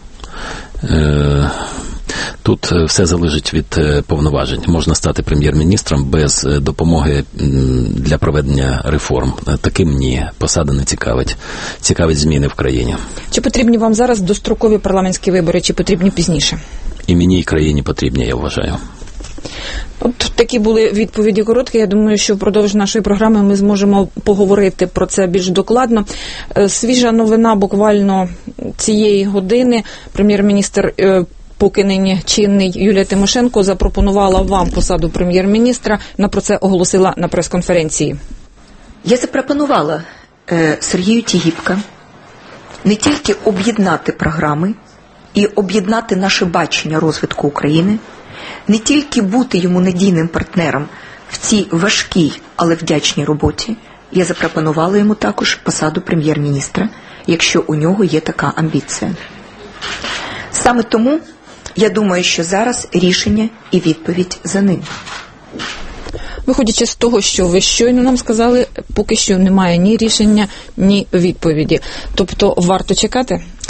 Тут все залежить від повноважень. Можна стати прем'єр-міністром без допомоги для проведення реформ. Таким ні, посада не цікавить. Цікавить зміни в країні. Чи потрібні вам зараз дострокові парламентські вибори, чи потрібні пізніше? І мені, і країні потрібні, я вважаю. От такі були відповіді короткі. Я думаю, що впродовж нашої програми ми зможемо поговорити про це більш докладно. Свіжа новина буквально цієї години. Прем'єр-міністр, поки нині чинний, Юлія Тимошенко запропонувала вам посаду прем'єр-міністра. Вона про це оголосила на прес-конференції. Я запропонувала Сергію Тігіпка не тільки об'єднати програми і об'єднати наше бачення розвитку України, не тільки бути йому надійним партнером в цій важкій, але вдячній роботі, я запропонувала йому також посаду прем'єр-міністра, якщо у нього є така амбіція. Саме тому, я думаю, що зараз рішення і відповідь за ним. Виходячи з того, що ви щойно нам сказали, поки що немає ні рішення, ні відповіді. Тобто варто чекати?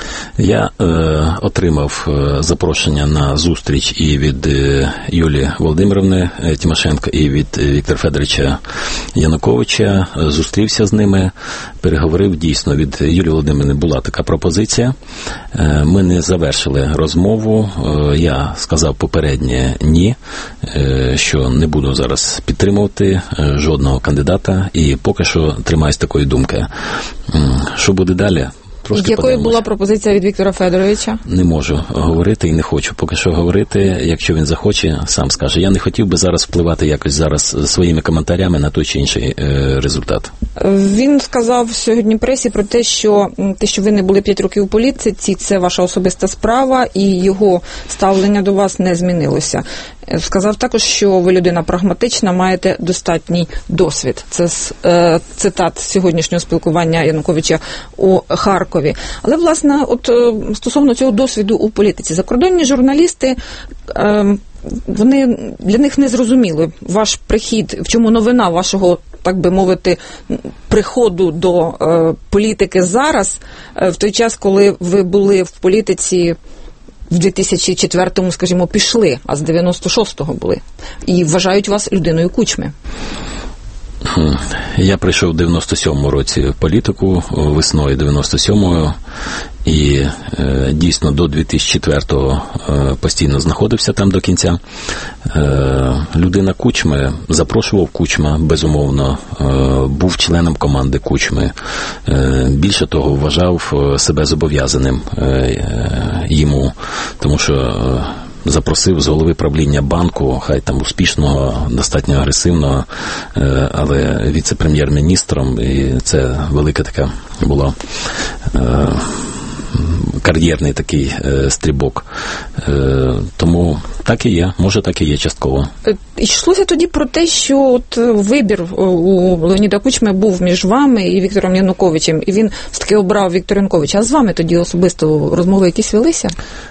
Я отримав запрошення на зустріч і від Юлії Володимирівни Тимошенко, і від Віктора Федоровича Януковича. Зустрівся з ними, переговорив. Дійсно, від Юлії Володимирівни була така пропозиція. Ми не завершили розмову. Я сказав попереднє ні, що не буду зараз підтримувати жодного кандидата, і поки що тримаюсь такої думки. Що буде далі? Якою була пропозиція від Віктора Федоровича? Не можу говорити і не хочу поки що говорити. Якщо він захоче, сам скаже. Я не хотів би зараз впливати якось зараз своїми коментарями на той чи інший результат. Він сказав сьогодні пресі про те, що ви не були 5 років у політиці, це ваша особиста справа, і його ставлення до вас не змінилося. Сказав також, що ви людина прагматична, маєте достатній досвід. Це цитат сьогоднішнього спілкування Януковича у Харкові. Але, власне, стосовно цього досвіду у політиці, закордонні журналісти, для них не зрозуміло ваш прихід, в чому новина вашого, так би мовити, приходу до політики зараз, в той час, коли ви були в політиці в 2004-му, скажімо, пішли, а з 96-го були. І вважають вас людиною Кучми. Я прийшов в 97-му році в політику, весною 97-го, і дійсно до 2004-го постійно знаходився там до кінця. Людина Кучми, запрошував Кучма, безумовно, був членом команди Кучми. Більше того, вважав себе зобов'язаним йому, тому що запросив з голови правління банку, хай там успішного, достатньо агресивного, але віце-прем'єр-міністром, і це велика така була кар'єрний такий стрибок. Тому так і є, може так і є частково. Йшлося тоді про те, що вибір у Леоніда Кучми був між вами і Віктором Януковичем, і він все-таки обрав Віктора Януковича. А з вами тоді особисто розмови якісь велися?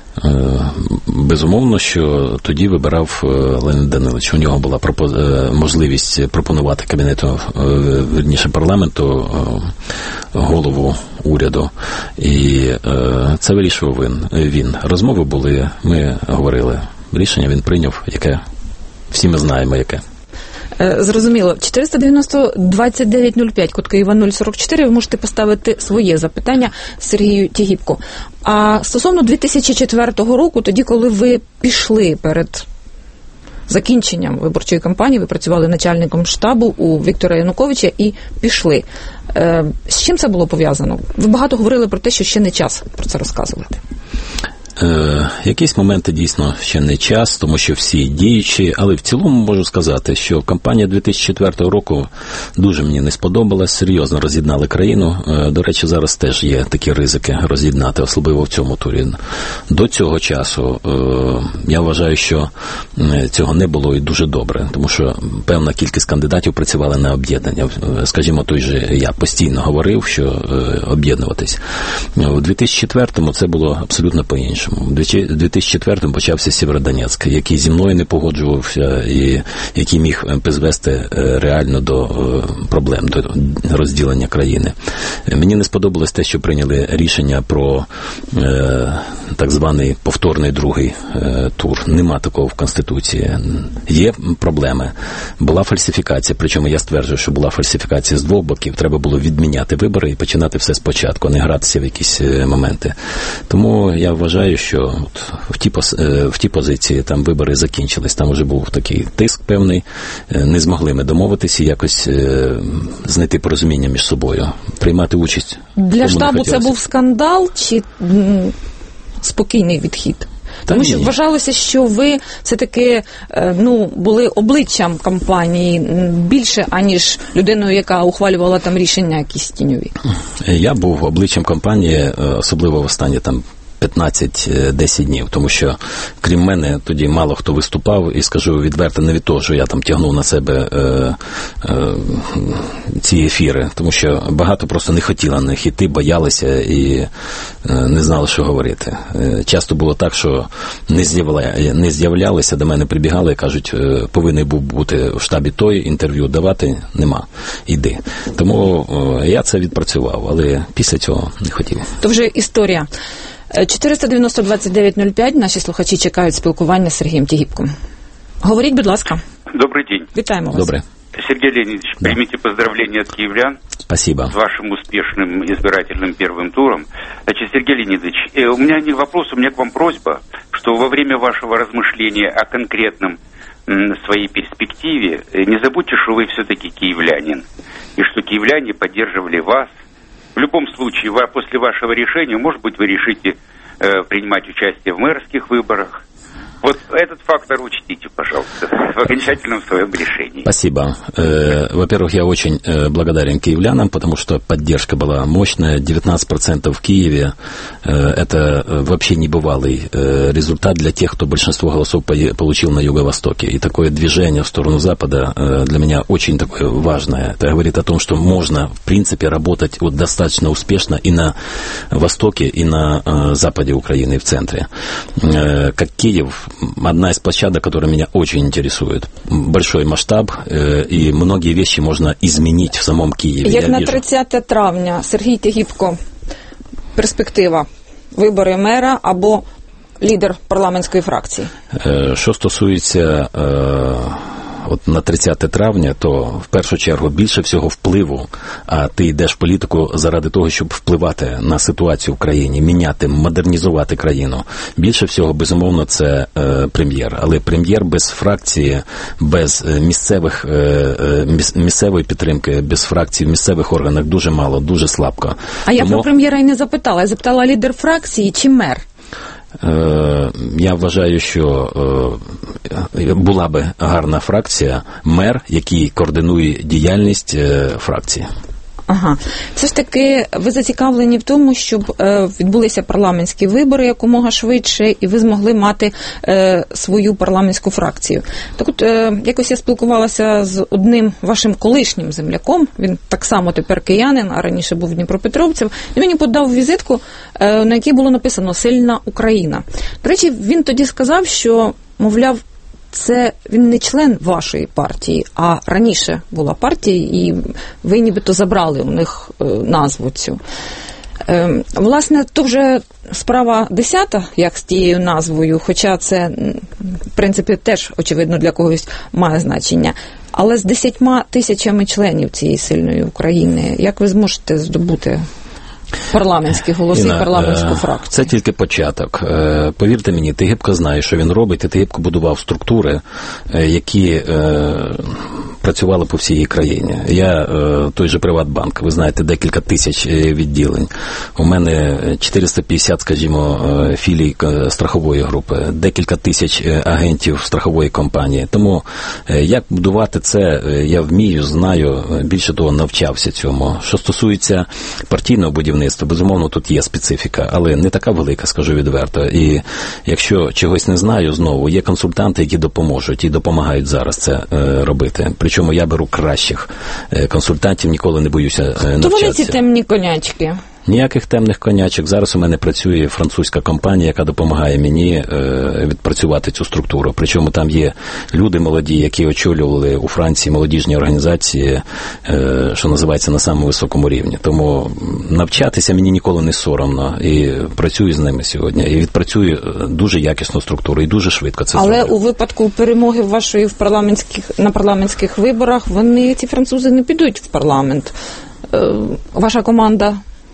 Безумовно, що тоді вибирав Леонід Данилович. У нього була можливість пропонувати кабінету, вірніше парламенту, голову уряду. І це вирішував він. Розмови були, ми говорили. Рішення він прийняв, яке всі ми знаємо, яке. Зрозуміло. 490-2905, код Києва 044, ви можете поставити своє запитання Сергію Тігіпко. А стосовно 2004 року, тоді, коли ви пішли перед закінченням виборчої кампанії, ви працювали начальником штабу у Віктора Януковича і пішли. З чим це було пов'язано? Ви багато говорили про те, що ще не час про це розказувати. Якісь моменти дійсно ще не час, тому що всі діючі, але в цілому можу сказати, що кампанія 2004 року дуже мені не сподобалась, серйозно роз'єднали країну. До речі, зараз теж є такі ризики роз'єднати, особливо в цьому турі. До цього часу я вважаю, що цього не було і дуже добре, тому що певна кількість кандидатів працювали на об'єднання. Скажімо, той же я постійно говорив, що об'єднуватись. У 2004-му це було абсолютно по-іншому. У 2004-му почався Сєвєродонецьк, який зі мною не погоджувався і який міг призвести реально до проблем, до розділення країни. Мені не сподобалось те, що прийняли рішення про так званий повторний другий тур. Нема такого в Конституції. Є проблеми. Була фальсифікація, причому я стверджую, що була фальсифікація з двох боків. Треба було відміняти вибори і починати все спочатку, а не гратися в якісь моменти. Тому я вважаю, що в ті позиції там вибори закінчились, там вже був такий тиск певний, не змогли ми домовитися, якось знайти порозуміння між собою, приймати участь. Для штабу це був скандал чи спокійний відхід? Тому що вважалося, що ви все-таки були обличчям кампанії більше, аніж людиною, яка ухвалювала там рішення якісь тіньові. Я був обличчям кампанії, особливо в останні там 15-10 днів, тому що, крім мене, тоді мало хто виступав, і скажу відверто, не від того, що я там тягнув на себе ці ефіри, тому що багато просто не хотіли на них іти, боялися і не знали, що говорити. Часто було так, що не з'являлися, до мене прибігали і кажуть, повинен був бути в штабі той, інтерв'ю давати, нема, іди. Тому я це відпрацював, але після цього не хотів. То вже історія. 490-2905, наші слухачі чекають спілкування з Сергієм Тігіпком. Говоріть, будь ласка. Добрый день. Вітаємо вас. Добре. Сергей Леонидович, примите поздравления от киевлян. Спасибо. С вашим успешным избирательным первым туром. Значит, Сергей Леонидович, у меня не вопрос, у меня к вам просьба, что во время вашего размышления о конкретном своей перспективе, не забудьте, что вы все-таки киевлянин, и что киевляне поддерживали вас. В любом случае, после вашего решения, может быть, вы решите принимать участие в мэрских выборах. Вот этот фактор учтите, пожалуйста, в окончательном своем решении. Спасибо. Во-первых, я очень благодарен киевлянам, потому что поддержка была мощная. 19% в Киеве – это вообще небывалый результат для тех, кто большинство голосов получил на Юго-Востоке. И такое движение в сторону Запада для меня очень такое важное. Это говорит о том, что можно, в принципе, работать вот достаточно успешно и на Востоке, и на Западе Украины, и в центре. Как Киев – одна из площадок, которая меня очень интересует. Большой масштаб, и многие вещи можно изменить в самом Киеве. Як на 30 травня, Сергій Тігіпко, перспектива, вибори мера або лідер парламентської фракції? Що стосується от на 30 травня, то в першу чергу більше всього впливу, а ти йдеш в політику заради того, щоб впливати на ситуацію в країні, міняти, модернізувати країну. Більше всього, безумовно, це прем'єр. Але прем'єр без фракції, без місцевої підтримки, без фракції в місцевих органах дуже мало, дуже слабко. А я про прем'єра і не запитала. Я запитала, лідер фракції чи мер? Я вважаю, що була би гарна фракція, мер, який координує діяльність фракції. Ага. Все ж таки, ви зацікавлені в тому, щоб відбулися парламентські вибори якомога швидше, і ви змогли мати свою парламентську фракцію. Так от, якось я спілкувалася з одним вашим колишнім земляком, він так само тепер киянин, а раніше був дніпропетровцем, і мені подав візитку, на якій було написано «Сильна Україна». До речі, він тоді сказав, що, мовляв, це він не член вашої партії, а раніше була партія, і ви нібито забрали у них назву цю. Власне, то вже справа 10-та, як з тією назвою, хоча це, в принципі, теж, очевидно, для когось має значення. Але з 10 тисячами членів цієї сильної України, як ви зможете здобути парламентські голоси, парламентську фракцію? Це тільки початок. Повірте мені, Тігіпко знає, що він робить, і Тігіпко будував структури, які працювали по всій країні. Я той же Приватбанк, ви знаєте, декілька тисяч відділень. У мене 450, скажімо, філій страхової групи, декілька тисяч агентів страхової компанії. Тому як будувати це, я вмію, знаю, більше того, навчався цьому. Що стосується партійного будівництва, безумовно, тут є специфіка, але не така велика, скажу відверто. І якщо чогось не знаю, знову, є консультанти, які допоможуть і допомагають зараз це робити. Причому я беру кращих консультантів, ніколи не боюся навчатися. То вони ці темні конячки? Ніяких темних конячок. Зараз у мене працює французька компанія, яка допомагає мені відпрацювати цю структуру. Причому там є люди молоді, які очолювали у Франції молодіжні організації, що називається, на самому високому рівні. Тому навчатися мені ніколи не соромно. І працюю з ними сьогодні. І відпрацюю дуже якісну структуру. І дуже швидко це зроблю. Але у випадку перемоги вашої на парламентських виборах, ці французи не підуть в парламент. Ваша команда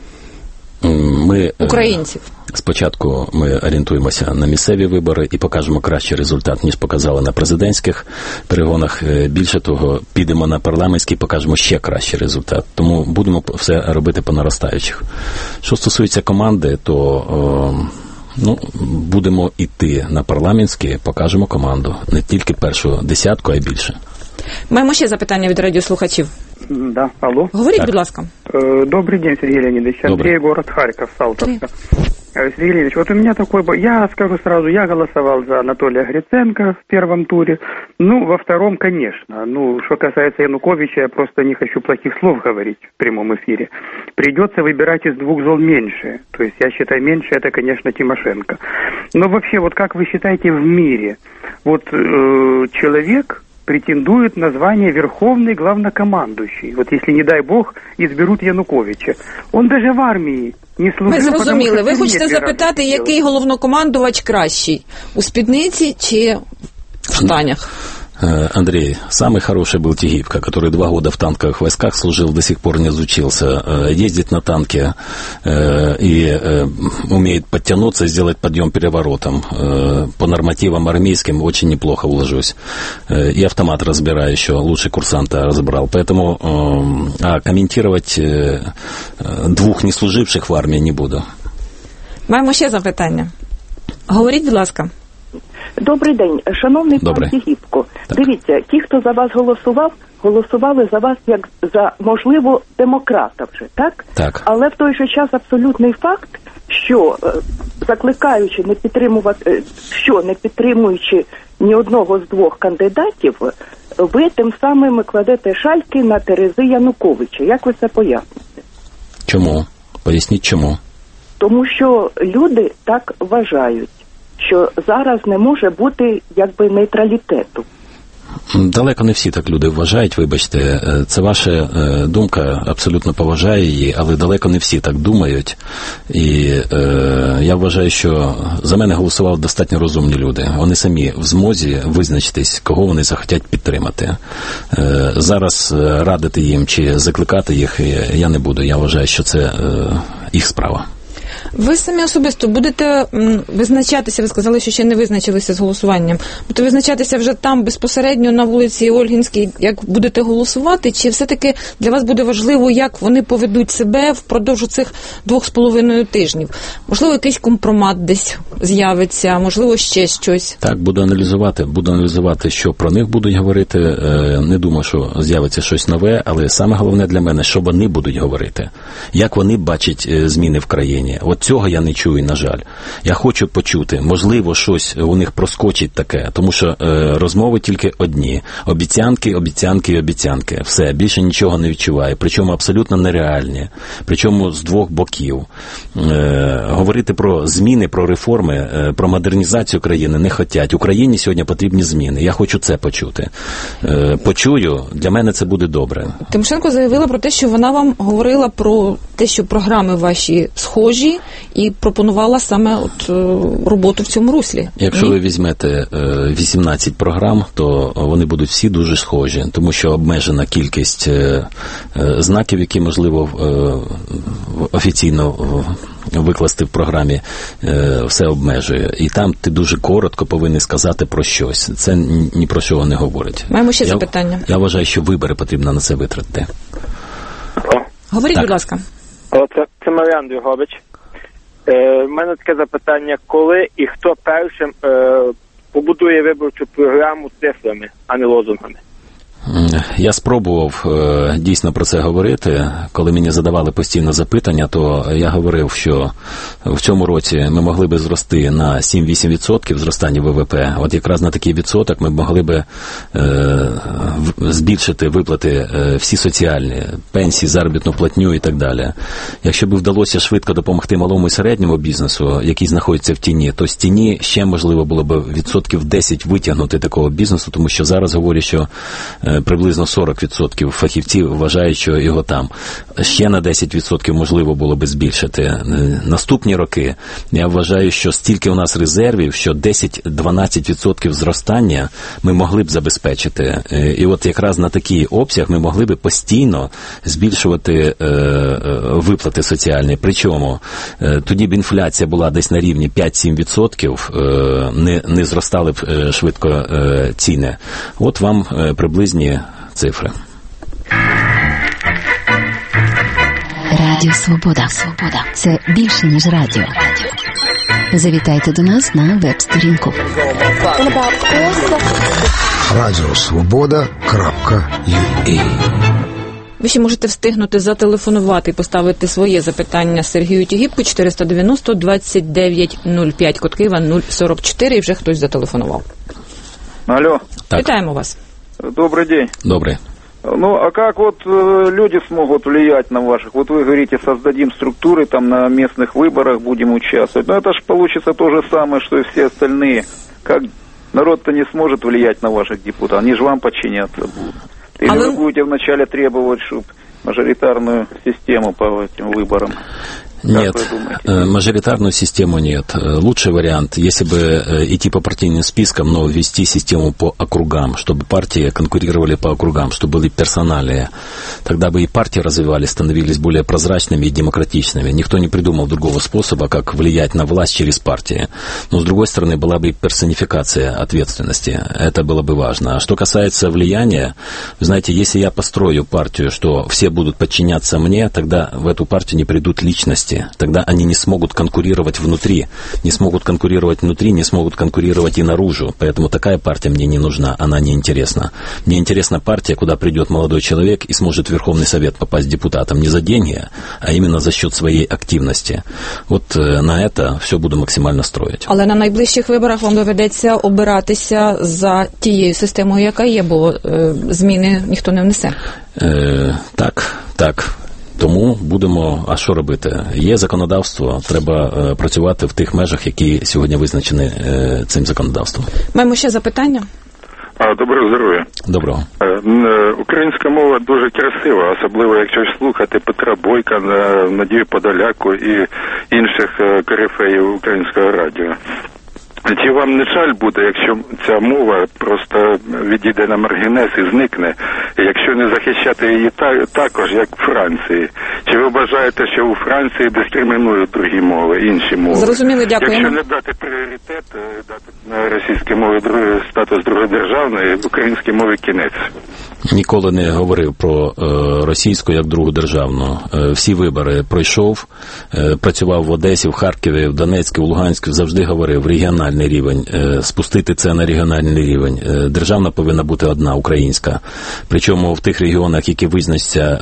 українців. Спочатку ми орієнтуємося на місцеві вибори і покажемо кращий результат, ніж показали на президентських перегонах. Більше того, підемо на парламентський, покажемо ще кращий результат. Тому будемо все робити по наростаючих. Що стосується команди, то будемо йти на парламентський, покажемо команду. Не тільки першу десятку, а й більше. Маємо ще запитання від радіослухачів. Да, алло. Говоріть, будь ласка. Добрый день, Сергей Леонидович. Андрей, город Харьков, Салтовка. Сергей Леонидович, вот у меня такой... Я скажу сразу, я голосовал за Анатолия Гриценко в первом туре. Ну, во втором, конечно. Ну, что касается Януковича, я просто не хочу плохих слов говорить в прямом эфире. Придется выбирать из двух зол меньшее. То есть, я считаю, меньше это, конечно, Тимошенко. Но вообще, вот как вы считаете в мире? Вот человек претендует на звание верховный главнокомандующий. Вот если, не дай бог, изберут Януковича. Он даже в армии не служив. Ми зрозуміли. Ви хочете запитати, який головнокомандувач кращий? У спідниці чи в штанях? Андрей, самый хороший был Тигибко, который 2 года в танковых войсках служил, до сих пор не изучился, ездит на танке и умеет подтянуться и сделать подъем переворотом. По нормативам армейским очень неплохо уложусь. И автомат разбираю еще, лучше курсанта разобрал. Поэтому комментировать 2 неслуживших в армии не буду. Маємо ще запитання. Говоріть, будь ласка. Добрий день, шановний пан Тігіпко. Дивіться, ті, хто за вас голосували за вас як за, можливо, демократа вже, так? Так. Але в той же час абсолютний факт, що закликаючи не підтримувати, не підтримуючи ні одного з 2 кандидатів, ви тим самим кладете шальки на терези Януковича. Як ви це поясните? Чому? Поясніть чому. Тому що люди так вважають, що зараз не може бути, якби, нейтралітету. Далеко не всі так люди вважають, вибачте. Це ваша думка, абсолютно поважаю її, але далеко не всі так думають. І я вважаю, що за мене голосували достатньо розумні люди. Вони самі в змозі визначитись, кого вони захотять підтримати. Зараз радити їм чи закликати їх я не буду. Я вважаю, що це їх справа. Ви самі особисто будете визначатися, ви сказали, що ще не визначилися з голосуванням, будете визначатися вже там безпосередньо на вулиці Ольгінській, як будете голосувати, чи все-таки для вас буде важливо, як вони поведуть себе впродовж цих 2,5 тижнів? Можливо, якийсь компромат десь з'явиться, можливо, ще щось? Так, буду аналізувати, що про них будуть говорити. Не думаю, що з'явиться щось нове, але саме головне для мене, що вони будуть говорити. Як вони бачать зміни в країні. От цього я не чую, на жаль. Я хочу почути, можливо, щось у них проскочить таке, тому що розмови тільки одні. Обіцянки, обіцянки і обіцянки. Все, більше нічого не відчуваю. Причому абсолютно нереальні. Причому з 2 боків. Говорити про зміни, про реформи, про модернізацію країни не хочуть. Україні сьогодні потрібні зміни. Я хочу це почути. Почую, для мене це буде добре. Тимошенко заявила про те, що вона вам говорила про те, що програми ваші схожі, і пропонувала саме роботу в цьому руслі. Якщо ви візьмете 18 програм, то вони будуть всі дуже схожі, тому що обмежена кількість знаків, які можливо офіційно викласти в програмі, все обмежує. І там ти дуже коротко повинен сказати про щось. Це ні про що не говорить. Маємо ще запитання. Я вважаю, що вибори потрібно на це витратити. Говоріть, будь ласка. Це Мар'ян Дрогобич. У мене таке запитання, коли і хто першим побудує виборчу програму цифрами, а не лозунгами? Я спробував дійсно про це говорити. Коли мені задавали постійно запитання, то я говорив, що в цьому році ми могли би зрости на 7-8% зростання ВВП. От якраз на такий відсоток ми могли би збільшити виплати всі соціальні, пенсії, заробітну платню і так далі. Якщо б вдалося швидко допомогти малому і середньому бізнесу, який знаходиться в тіні, то з тіні ще можливо було б 10% витягнути такого бізнесу, тому що зараз говорять, що приблизно 40% фахівців вважають, що його там. Ще на 10% можливо було би збільшити. Наступні роки я вважаю, що стільки у нас резервів, що 10-12% зростання ми могли б забезпечити. І от якраз на такий обсяг ми могли б постійно збільшувати виплати соціальні. Причому тоді б інфляція була десь на рівні 5-7%, не зростали б швидко ціни. От вам приблизні цифри. Радіо Свобода. Це більше, ніж радіо. Завітайте до нас на веб-сторінку. Радіосвобода.ua Ви ще можете встигнути зателефонувати і поставити своє запитання Сергію Тігіпку 490-29-05, код Києва 044, і вже хтось зателефонував. Алло. Так. Вітаємо вас. Добрый день. Добрый. Ну, а как вот люди смогут влиять на ваших? Вот вы говорите, создадим структуры, там на местных выборах будем участвовать. Но это же получится то же самое, что и все остальные. Как народ-то не сможет влиять на ваших депутатов, они же вам подчиняться будут. Или вы будете вначале требовать, чтобы мажоритарную систему по этим выборам? Нет, мажоритарную систему нет. Лучший вариант, если бы идти по партийным спискам, но ввести систему по округам, чтобы партии конкурировали по округам, чтобы были персоналии. Тогда бы и партии развивались, становились более прозрачными и демократичными. Никто не придумал другого способа, как влиять на власть через партии. Но, с другой стороны, была бы и персонификация ответственности. Это было бы важно. А что касается влияния, вы знаете, если я построю партию, что все будут подчиняться мне, тогда в эту партию не придут личности. Тогда они не смогут конкурировать внутри. Не смогут конкурировать внутри, не смогут конкурировать и наружу. Поэтому такая партия мне не нужна, она не интересна. Мне интересна партия, куда придет молодой человек и сможет в Верховный Совет попасть депутатом не за деньги, а именно за счет своей активности. Вот на это все буду максимально строить. Але на найближчих виборах вам доведеться обиратися за тією системою, яка є, бо зміни ніхто не внесе. Так. Тому будемо, а що робити? Є законодавство, треба працювати в тих межах, які сьогодні визначені цим законодавством. Маємо ще запитання? Доброго здоров'я. Доброго. Українська мова дуже красива, особливо якщо слухати Петра Бойка, Надію Подоляку і інших корифеїв українського радіо. Чи вам не жаль буде, якщо ця мова просто відійде на маргінес і зникне, якщо не захищати її також, як в Франції? Чи ви вважаєте, що у Франції дискримінують другі мови, інші мови? Зрозуміло, дякуємо. Якщо не дати пріоритет, дати російській мові статус другодержавної, українській мові кінець. Ніколи не говорив про російську як другу державну. Всі вибори пройшов, працював в Одесі, в Харкові, в Донецьку, в Луганську, завжди говорив регіональний рівень, спустити це на регіональний рівень. Державна повинна бути одна, українська. Причому в тих регіонах, які визначаться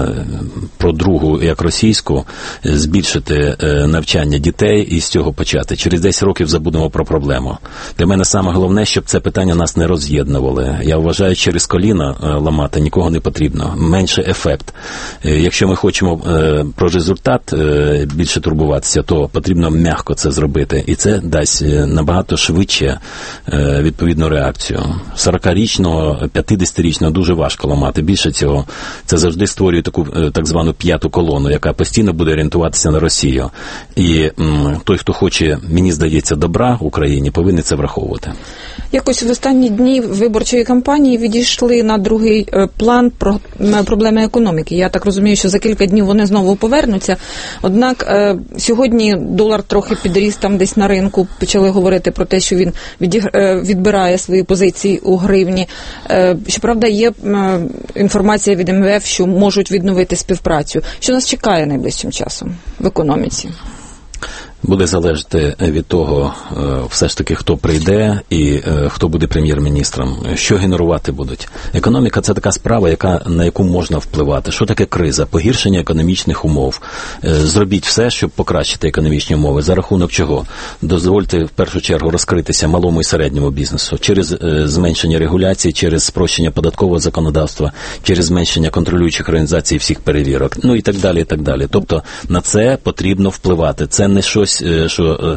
про другу як російську, збільшити навчання дітей і з цього почати. Через 10 років забудемо про проблему. Для мене саме головне, щоб це питання нас не роз'єднували. Я вважаю, через коліна ламати нікого не потрібно. Менше ефект. Якщо ми хочемо про результат більше турбуватися, то потрібно м'яко це зробити. І це дасть набагато швидше відповідну реакцію. 40-річного, 50-річного дуже важко ламати. Більше цього, це завжди створює таку так звану п'яту колону, яка постійно буде орієнтуватися на Росію. І той, хто хоче, мені здається, добра в Україні, повинен це враховувати. Якось в останні дні виборчої кампанії відійшли на другий план про проблеми економіки. Я так розумію, що за кілька днів вони знову повернуться. Однак сьогодні долар трохи підріс там десь на ринку. Почали говорити про те, що він відбирає свої позиції у гривні. Щоправда, є інформація від МВФ, що можуть відновити співпрацю. Що нас чекає найближчим часом в економіці? Буде залежати від того, все ж таки, хто прийде і хто буде прем'єр-міністром, що генерувати будуть. Економіка – це така справа, на яку можна впливати. Що таке криза? Погіршення економічних умов. Зробіть все, щоб покращити економічні умови. За рахунок чого? Дозвольте, в першу чергу, розкритися малому і середньому бізнесу. Через зменшення регуляцій, через спрощення податкового законодавства, через зменшення контролюючих організацій всіх перевірок. Ну і так далі, і так далі. Тобто, на це потрібно впливати. Це не щось, що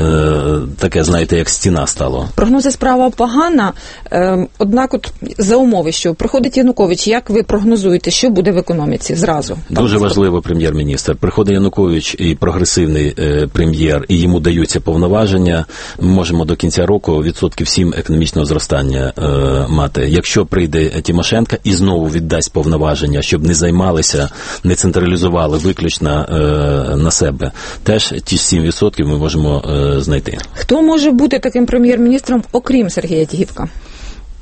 таке, знаєте, як стіна стало. Прогнози справа погана, однак от за умови, що приходить Янукович, як ви прогнозуєте, що буде в економіці зразу? Дуже важливо прем'єр-міністр. Приходить Янукович і прогресивний прем'єр, і йому даються повноваження. Ми можемо до кінця року 7% економічного зростання мати. Якщо прийде Тимошенко і знову віддасть повноваження, щоб не займалися, не централізували виключно на себе, теж ті 7% ми можемо знайти. Хто може бути таким прем'єр-міністром, окрім Сергія Тігіпка?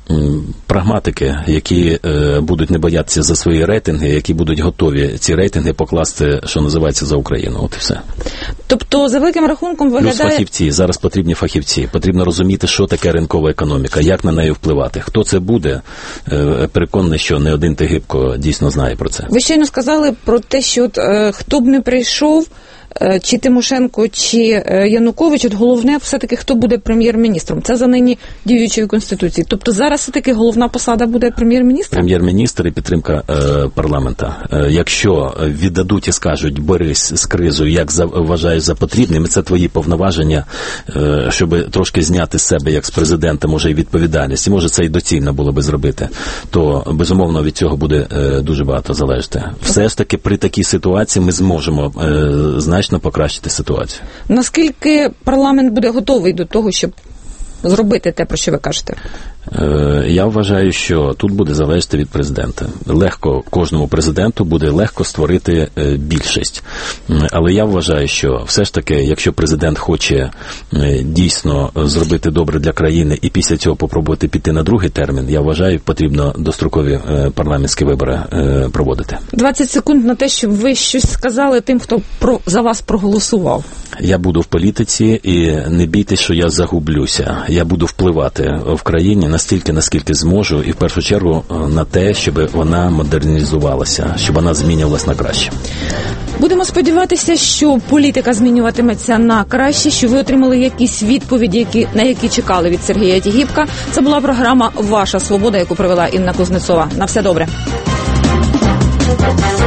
прагматики, які будуть не боятися за свої рейтинги, які будуть готові ці рейтинги покласти, що називається, за Україну. От і все. Тобто, за великим рахунком виглядає... Плюс фахівці. Зараз потрібні фахівці. Потрібно розуміти, що таке ринкова економіка, як на неї впливати. Хто це буде, переконаний, що не один Тигибко дійсно знає про це. Ви щойно сказали про те, що хто б не прийшов, чи Тимошенко, чи Янукович, от головне все-таки, хто буде прем'єр-міністром. Це за нині діючою Конституцією. Тобто зараз все-таки головна посада буде прем'єр-міністр? Прем'єр-міністр і підтримка парламента. Якщо віддадуть і скажуть, борись з кризою, як вважаєш за потрібним, це твої повноваження, щоб трошки зняти з себе, як з президента, може, і відповідальність, і може це і доцільно було би зробити, то, безумовно, від цього буде дуже багато залежати. Все ж таки, при такій ситуації ми зможемо значно покращити ситуацію. Наскільки парламент буде готовий до того, щоб зробити те, про що ви кажете? Я вважаю, що тут буде залежати від президента. Легко, кожному президенту буде легко створити більшість. Але я вважаю, що все ж таки, якщо президент хоче дійсно зробити добре для країни і після цього попробувати піти на другий термін, я вважаю, потрібно дострокові парламентські вибори проводити. 20 секунд на те, щоб ви щось сказали тим, хто за вас проголосував. Я буду в політиці і не бійтесь, що я загублюся. Я буду впливати в країні настільки, наскільки зможу, і в першу чергу на те, щоб вона модернізувалася, щоб вона змінювалася на краще. Будемо сподіватися, що політика змінюватиметься на краще, що ви отримали якісь відповіді, на які чекали від Сергія Тігіпка. Це була програма «Ваша свобода», яку провела Інна Кузнецова. На все добре.